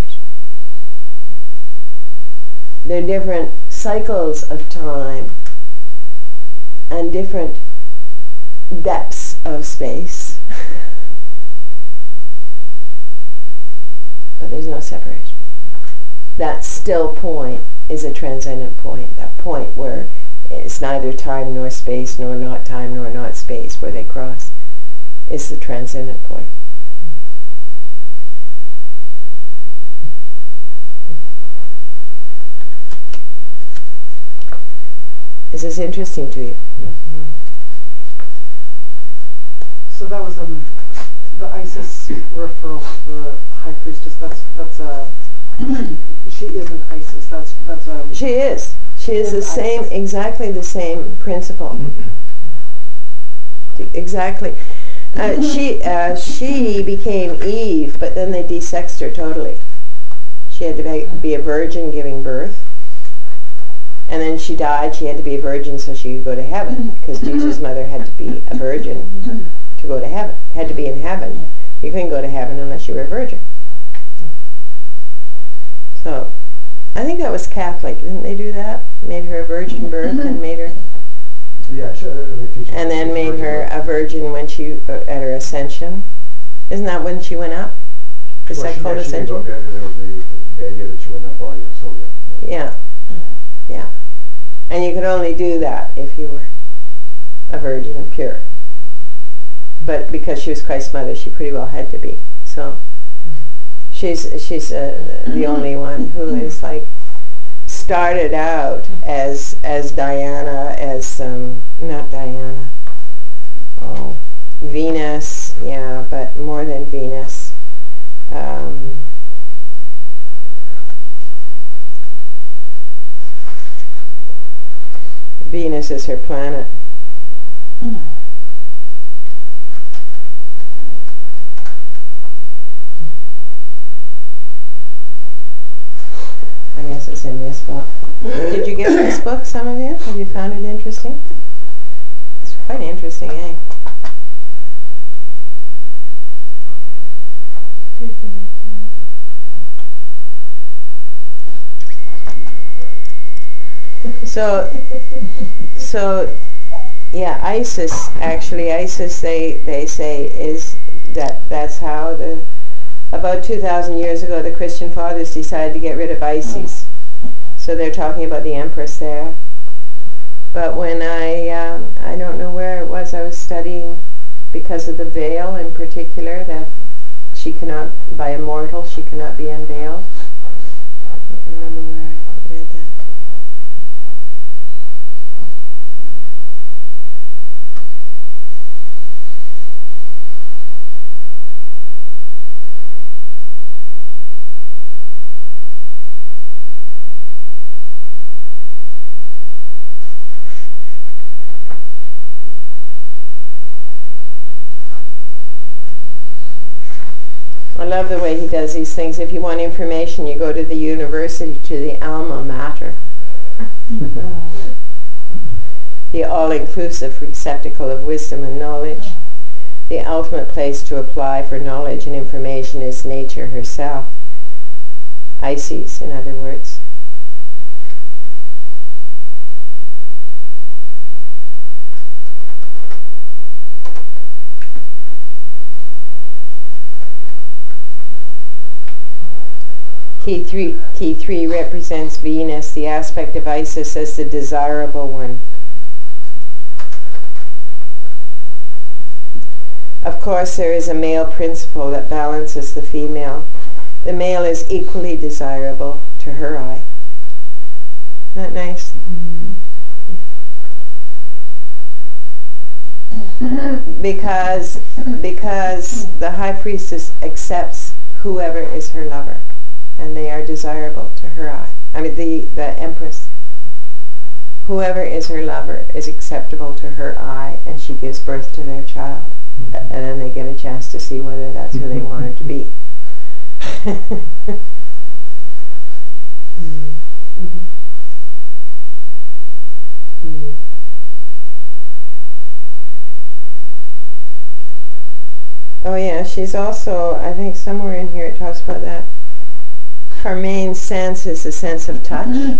A: There are different cycles of time and different depths of space, but there's no separation. That still point is a transcendent point, that point where it's neither time nor space, nor not time nor not space, where they cross, is the transcendent point. Is this interesting to you?
C: So that was the Isis referral to the High Priestess. That's she isn't Isis.
A: She is. She is the same,
C: Isis.
A: Exactly the same principle. Exactly. She became Eve, but then they desexed her totally. She had to be a virgin giving birth. And then she died. She had to be a virgin so she could go to heaven, because Jesus' mother had to be a virgin to go to heaven. Had to be in heaven. You couldn't go to heaven unless you were a virgin. So, I think that was Catholic. Didn't they do that? Made her a virgin birth and made her...
F: Yeah, sure.
A: and then made her a virgin when she at her ascension. Isn't that when she went up? Is that called ascension?
F: There was the idea that she went up on so
A: Yeah, yeah. And you could only do that if you were a virgin and pure. But because she was Christ's mother, she pretty well had to be. So she's the only one who is like started out as Diana, as not Diana. Oh, Venus. Yeah, but more than Venus. Venus is her planet. I guess it's in this book. Did you get this book, some of you? Have you found it interesting? It's quite interesting, eh? So yeah, Isis, they say is that's how about 2,000 years ago the Christian fathers decided to get rid of Isis. So they're talking about the Empress there. But when I don't know where it was, I was studying because of the veil in particular, that she cannot, by a mortal, she cannot be unveiled. I don't remember where I read that. I love the way he does these things. If you want information, you go to the university, to the alma mater. The all-inclusive receptacle of wisdom and knowledge. The ultimate place to apply for knowledge and information is nature herself. Isis, in other words. Key 3 represents Venus, the aspect of Isis as the desirable one. Of course, there is a male principle that balances the female. The male is equally desirable to her eye. Isn't that nice? Because the high priestess accepts whoever is her lover. And they are desirable to her eye. I mean, the Empress. Whoever is her lover is acceptable to her eye, and she gives birth to their child. And then they get a chance to see whether that's who they want her to be. Oh yeah, she's also, I think somewhere in here it talks about that. Her main sense is the sense of touch.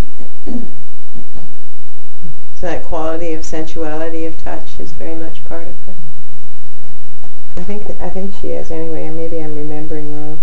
A: So that quality of sensuality of touch is very much part of her. I think she is anyway, and maybe I'm remembering wrong.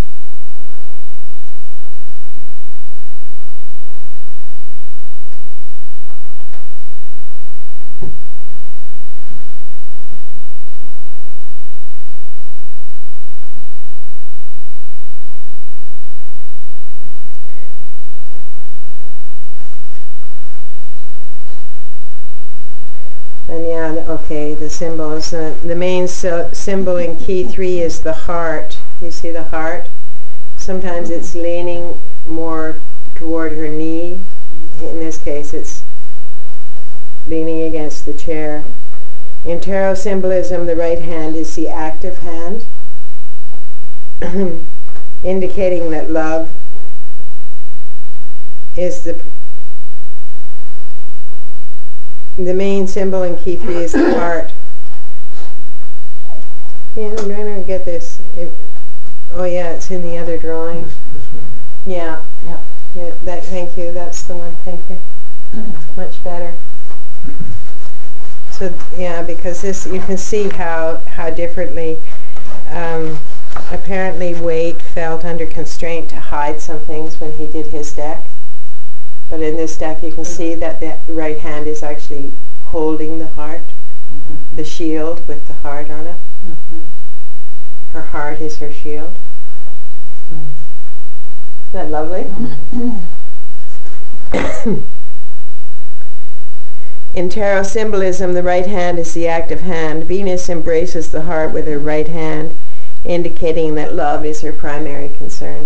A: And yeah, okay, the symbols. The main symbol in key 3 is the heart. You see the heart? Sometimes it's leaning more toward her knee. In this case, it's leaning against the chair. In tarot symbolism, the right hand is the active hand, indicating that love is the main symbol in key 3 is the heart. Yeah, I'm trying to get this. Oh yeah, it's in the other drawing.
E: This one.
A: Yeah. Thank you. That's the one. Thank you. Much better. So yeah, because this, you can see how differently. Apparently, Waite felt under constraint to hide some things when he did his deck. But in this deck, you can see that the right hand is actually holding the heart, the shield with the heart on it. Her heart is her shield. Isn't that lovely? In tarot symbolism, the right hand is the active hand. Venus embraces the heart with her right hand, indicating that love is her primary concern.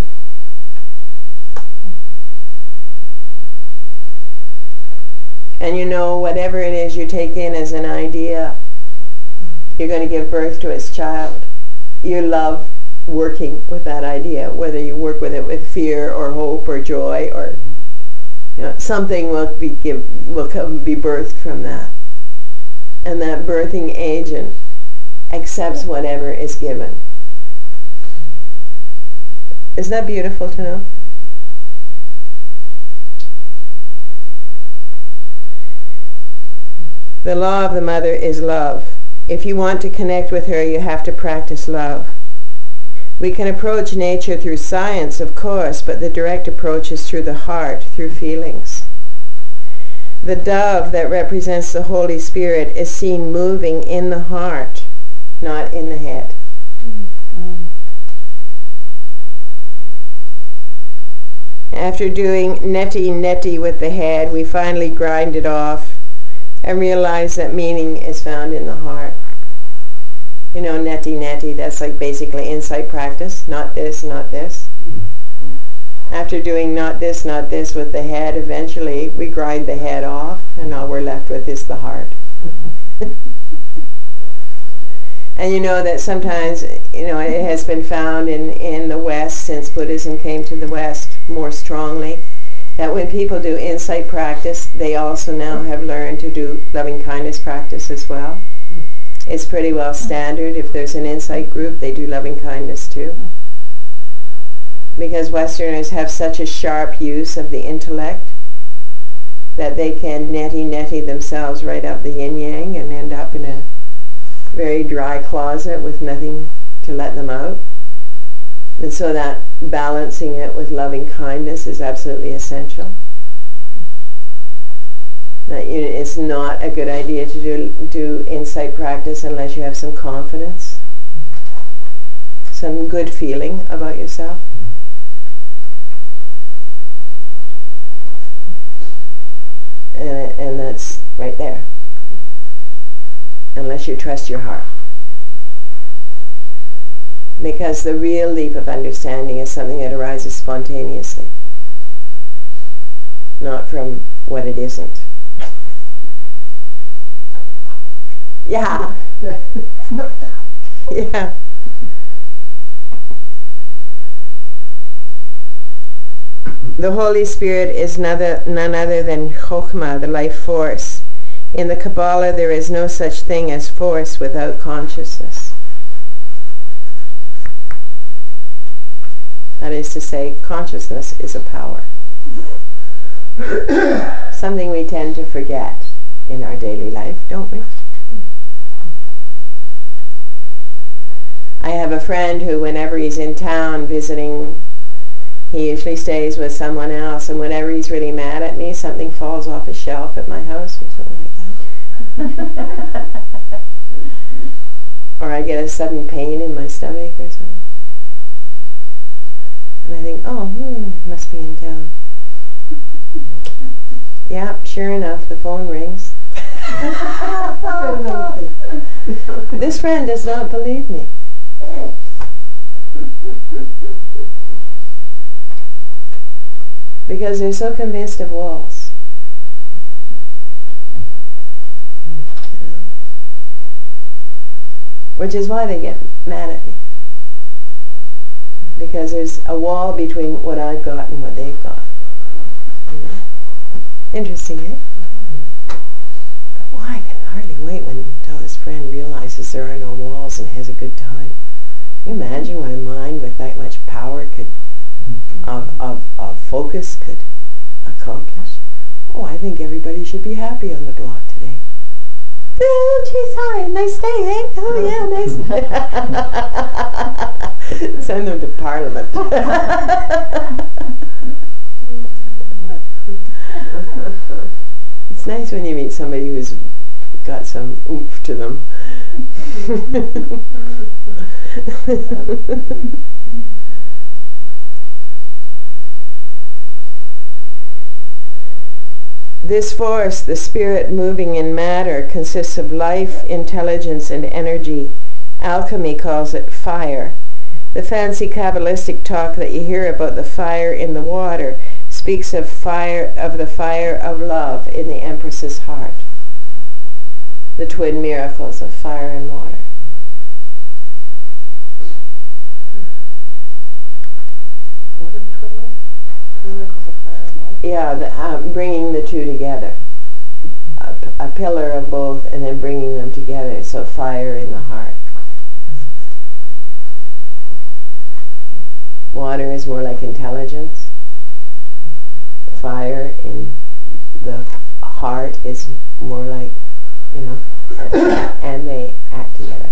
A: And you know, whatever it is you take in as an idea, you're going to give birth to its child. You love working with that idea, whether you work with it with fear or hope or joy, or something will be birthed from that. And that birthing agent accepts whatever is given. Isn't that beautiful to know? The law of the mother is love. If you want to connect with her, you have to practice love. We can approach nature through science, of course, but the direct approach is through the heart, through feelings. The dove that represents the Holy Spirit is seen moving in the heart, not in the head. After doing neti with the head, we finally grind it off and realize that meaning is found in the heart. You know, neti, that's like basically insight practice. Not this, not this. After doing not this with the head, eventually we grind the head off, and all we're left with is the heart. And you know that sometimes, it has been found in the West, since Buddhism came to the West more strongly, that when people do insight practice, they also now have learned to do loving kindness practice as well. It's pretty well standard. If there's an insight group, they do loving kindness too. Because Westerners have such a sharp use of the intellect that they can neti themselves right up the yin-yang and end up in a very dry closet with nothing to let them out. And so that balancing it with loving kindness is absolutely essential. That it's not a good idea to do insight practice unless you have some confidence, some good feeling about yourself. And that's right there. Unless you trust your heart. Because the real leap of understanding is something that arises spontaneously, not from what it isn't. Yeah. Yeah. The Holy Spirit is none other than Chokhmah, the life force. In the Kabbalah, there is no such thing as force without consciousness. That is to say, consciousness is a power. Something we tend to forget in our daily life, don't we? I have a friend who, whenever he's in town visiting, he usually stays with someone else, and whenever he's really mad at me, something falls off a shelf at my house or something like that. Or I get a sudden pain in my stomach or something. And I think, must be in town. Yeah, sure enough, the phone rings. This friend does not believe me. Because they're so convinced of walls. Which is why they get mad at me. Because there's a wall between what I've got and what they've got. Interesting, eh? But I can hardly wait until this friend realizes there are no walls and has a good time. Can you imagine what a mind with that much power could, of focus, could accomplish? Oh, I think everybody should be happy on the block today. Oh, geez, hi, nice day, eh? Oh, yeah, nice. Send them to Parliament. It's nice when you meet somebody who's got some oomph to them. This force, the spirit moving in matter, consists of life, intelligence, and energy. Alchemy calls it fire. The fancy Kabbalistic talk that you hear about the fire in the water speaks of the fire of love in the Empress's heart. The twin miracles of fire and water.
C: What are the twin miracles? Twin miracles of fire and water?
A: Yeah, bringing the two together. A pillar of both and then bringing them together. So fire in the heart. Water is more like intelligence. Fire in the heart is more like, and they act together.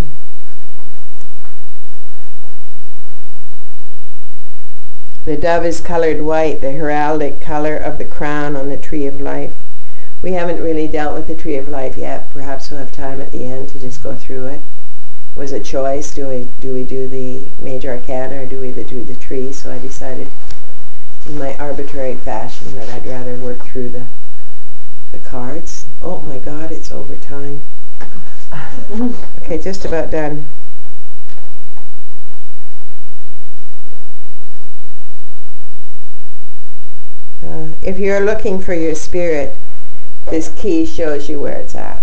A: The dove is colored white, the heraldic color of the crown on the tree of life. We haven't really dealt with the tree of life yet. Perhaps we'll have time at the end to just go through it. It was a choice. Do we do the major arcana or do we do the tree? So I decided in my arbitrary fashion that I'd rather work through the cards. Oh my God, it's over time. Okay, just about done. If you're looking for your spirit, this key shows you where it's at.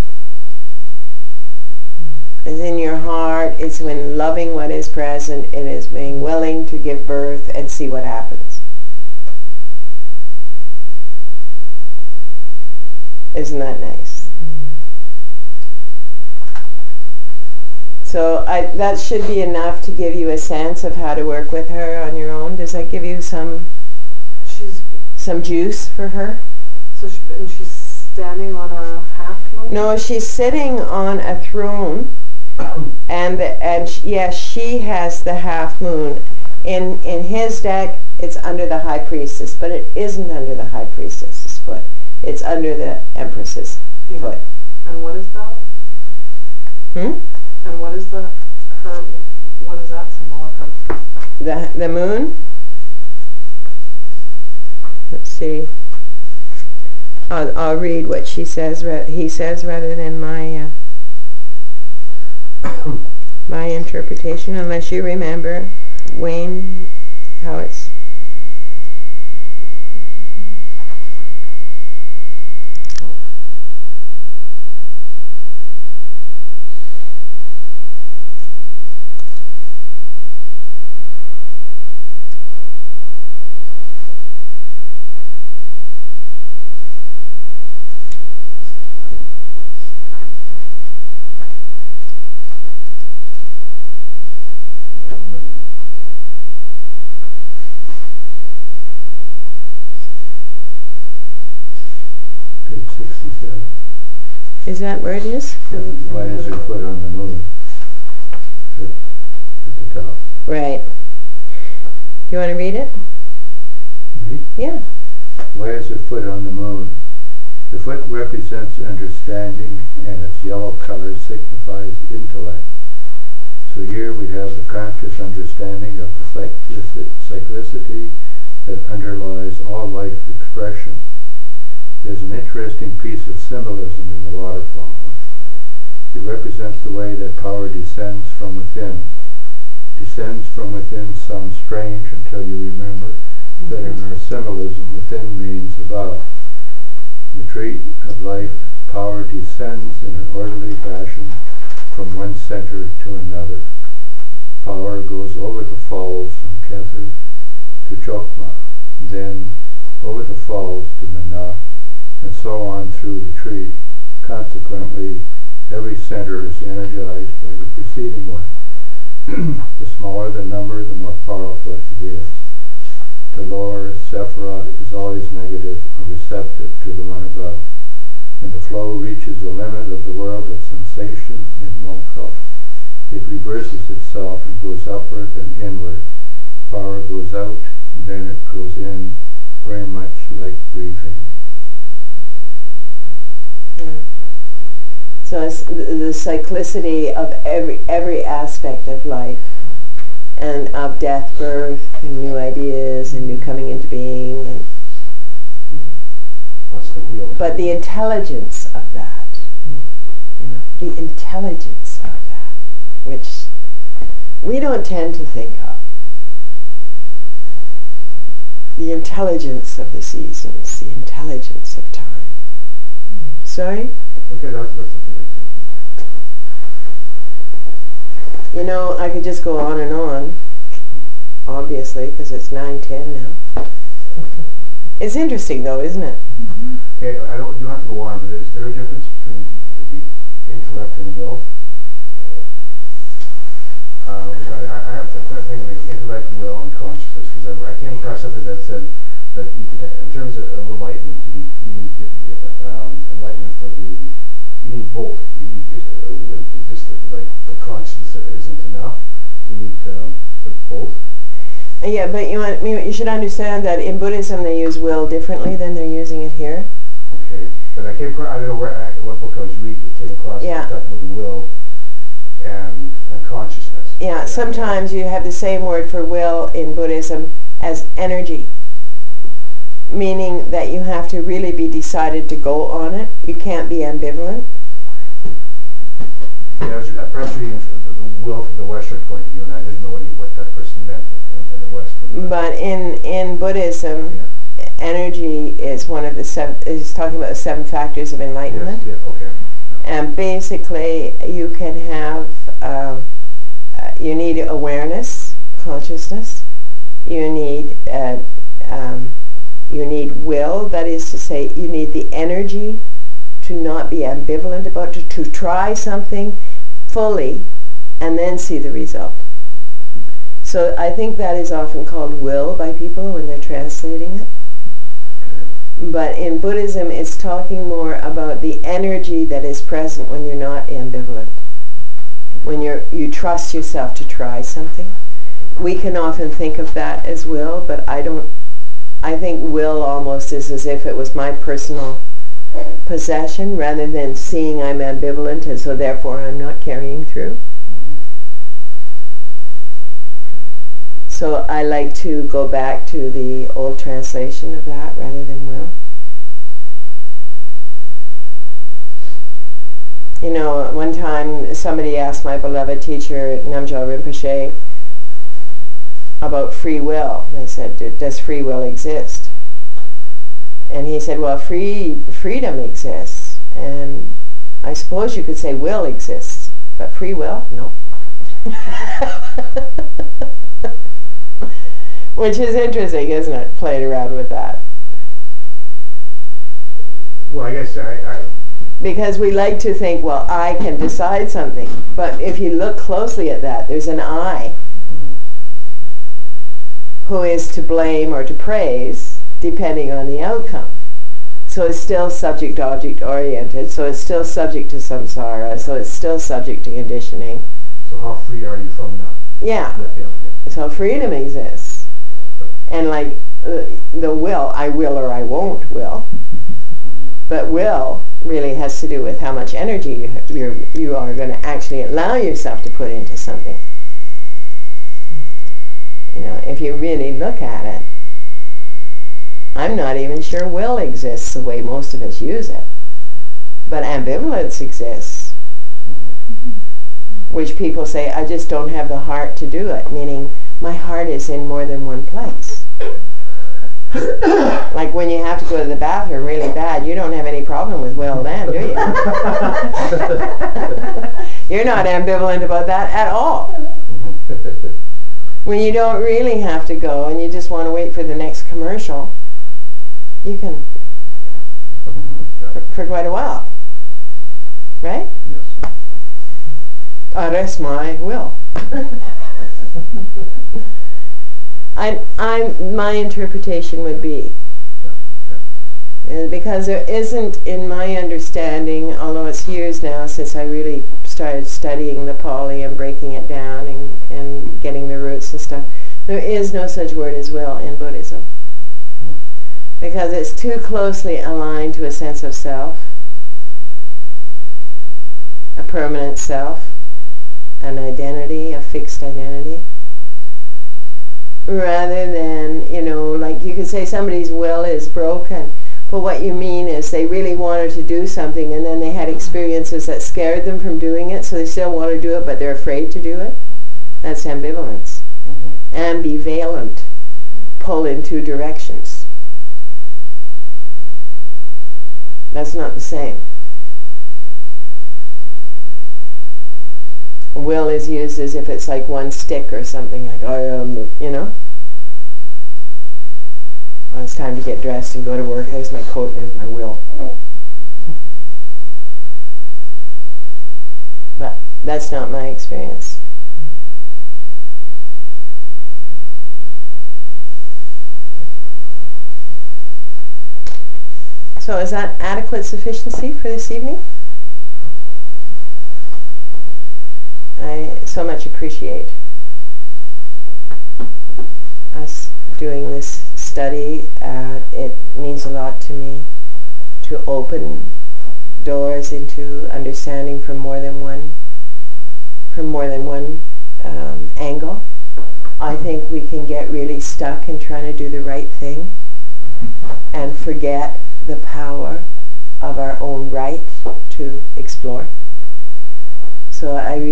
A: It's in your heart. It's when loving what is present. It is being willing to give birth and see what happens. Isn't that nice? So that should be enough to give you a sense of how to work with her on your own. Does that give you some juice for her?
C: So she's standing on a half moon?
A: No, she's sitting on a throne, and yes, she has the half moon. In his deck, it's under the High Priestess, but it isn't under the High Priestess's foot. It's under the Empress's foot.
C: And what is that? And what is that? What is that symbolic of?
A: The moon? Let's see. I'll read what she says. He says rather than my my interpretation. Unless you remember, Wayne, how it's.
E: Page 67.
A: Is that where it is?
E: Why is her foot on the moon? At the top.
A: Right. Do you want to read it?
E: Me?
A: Yeah.
E: Why is her foot on the moon? The foot represents understanding, and its yellow color signifies intellect. So here we have the conscious understanding of the cyclicity that underlies all life expression. There's an interesting piece of symbolism in the waterfall. It represents the way that power descends from within. Descends from within sounds strange until you remember that in our symbolism, within means above. In the tree of life, power descends in an orderly fashion from one center to another. Power goes over the falls from Kether to Chokma, then over the falls to Manah, and so on through the tree. Consequently, every center is energized by the preceding one. The smaller the number, the more powerful it is. The lower Sephiroth is always negative or receptive to the one above. In the flow reaches the limit of the world of sensation in Mokha, it reverses itself and goes upward and inward. Power goes out, then it goes in, very much like breathing.
A: Yeah. So it's the cyclicity of every aspect of life, and of death, birth, and new ideas, and new coming into being, and
F: What's the wheel?
A: but the intelligence of that, the intelligence of that, which we don't tend to think of. The intelligence of the seasons, the intelligence of time. Sorry?
F: Okay, that's a good example.
A: You know, I could just go on, obviously, because it's 9:10 now. It's interesting though, isn't it?
F: Okay, you don't have to go on, but is there a difference between the intellect and will? I have to think of intellect, will, and consciousness, because I came across something that said that you could, in terms of enlightenment, you need enlightenment for you need both. Just like the consciousness isn't enough. You need both.
A: Yeah, but you should understand that in Buddhism they use will differently than they're using it here.
F: Okay, but I came across, I don't know what book I was reading, came across talking about the will and consciousness.
A: Yeah, sometimes you have the same word for will in Buddhism as energy, meaning that you have to really be decided to go on it. You can't be ambivalent.
F: Yeah, I was perhaps reading the will from the Western point of view, and I didn't know what that person meant in the West.
A: But in Buddhism, energy is one of the seven. Is talking about the 7 factors of enlightenment.
F: Yes, yeah, okay.
A: And basically, you can have. You need awareness, consciousness. You need will. That is to say, you need the energy to not be ambivalent about it, to try something fully and then see the result. So I think that is often called will by people when they're translating it. But in Buddhism it's talking more about the energy that is present when you're not ambivalent. When you trust yourself to try something. We can often think of that as will, but I think will almost is as if it was my personal possession rather than seeing I'm ambivalent and so therefore I'm not carrying through. So I like to go back to the old translation of that rather than will. You know, one time somebody asked my beloved teacher Namgyal Rinpoche about free will. They said, does free will exist? And he said, well, freedom exists, and I suppose you could say will exists, but free will, no. Which is interesting, isn't it? Playing around with that.
F: Well, I guess
A: because we like to think, well, I can decide something, but if you look closely at that, there's an I who is to blame or to praise depending on the outcome. So it's still subject-object oriented, so it's still subject to samsara, so it's still subject to conditioning.
F: So how free are you from that?
A: Yeah. So freedom exists. And like the will, I will or I won't will. But will really has to do with how much energy you are going to actually allow yourself to put into something. You know, if you really look at it, I'm not even sure will exists the way most of us use it. But ambivalence exists, which people say, I just don't have the heart to do it, meaning my heart is in more than one place. Like when you have to go to the bathroom really bad, you don't have any problem with will then, do you? You're not ambivalent about that at all. When you don't really have to go and you just want to wait for the next commercial, you can for quite a while. Right?
F: Yes.
A: That's my will. My interpretation would be because there isn't, in my understanding, understanding, although it's years now since I really started studying the Pali and breaking it down and getting the roots and stuff, there is no such word as will in Buddhism. Because it's too closely aligned to a sense of self, a permanent self, an identity, a fixed identity. Rather than, like you could say somebody's will is broken, but what you mean is they really wanted to do something and then they had experiences that scared them from doing it, so they still want to do it but they're afraid to do it. That's ambivalence. Ambivalent. Pull in two directions. That's not the same. Will is used as if it's like one stick or something, like I am, Well, it's time to get dressed and go to work. There's my coat, there's my will. But that's not my experience. So is that adequate sufficiency for this evening? I so much appreciate us doing this study. It means a lot to me to open doors into understanding from more than one angle. I think we can get really stuck in trying to do the right thing and forget the power of our own right to explore. So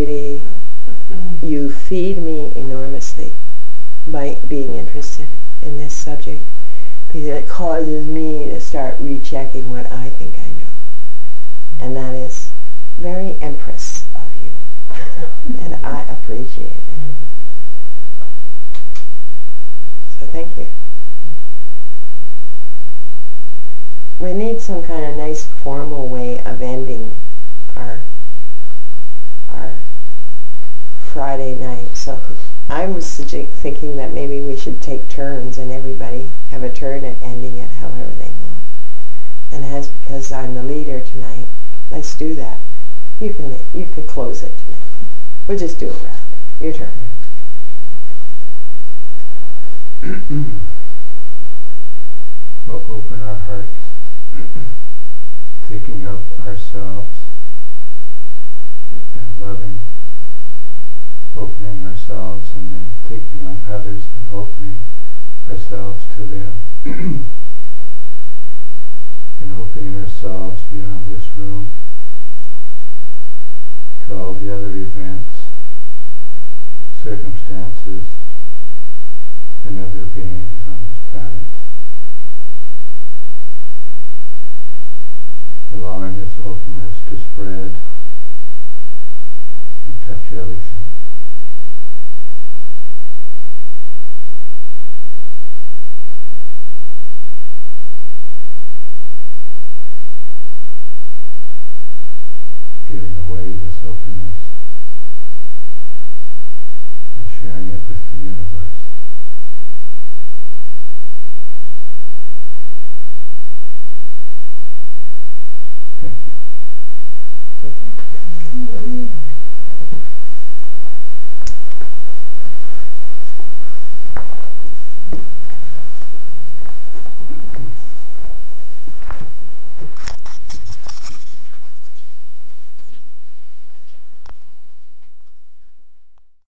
A: you feed me enormously by being interested in this subject, because it causes me to start rechecking what I think I know. And that is very empress of you. And I appreciate it. So thank you. We need some kind of nice formal way of ending our Friday night. So I was thinking that maybe we should take turns and everybody have a turn at ending it however they want. And because I'm the leader tonight, let's do that. You can close it tonight. We'll just do it round. Your turn.
E: We'll open our hearts, thinking of ourselves and loving, opening ourselves, and then thinking on others and opening ourselves to them. And opening ourselves beyond this room to all the other events, circumstances, and other beings on this planet. Allowing its openness to spread and touch everything. Giving away this openness and sharing it with the universe. Thank you.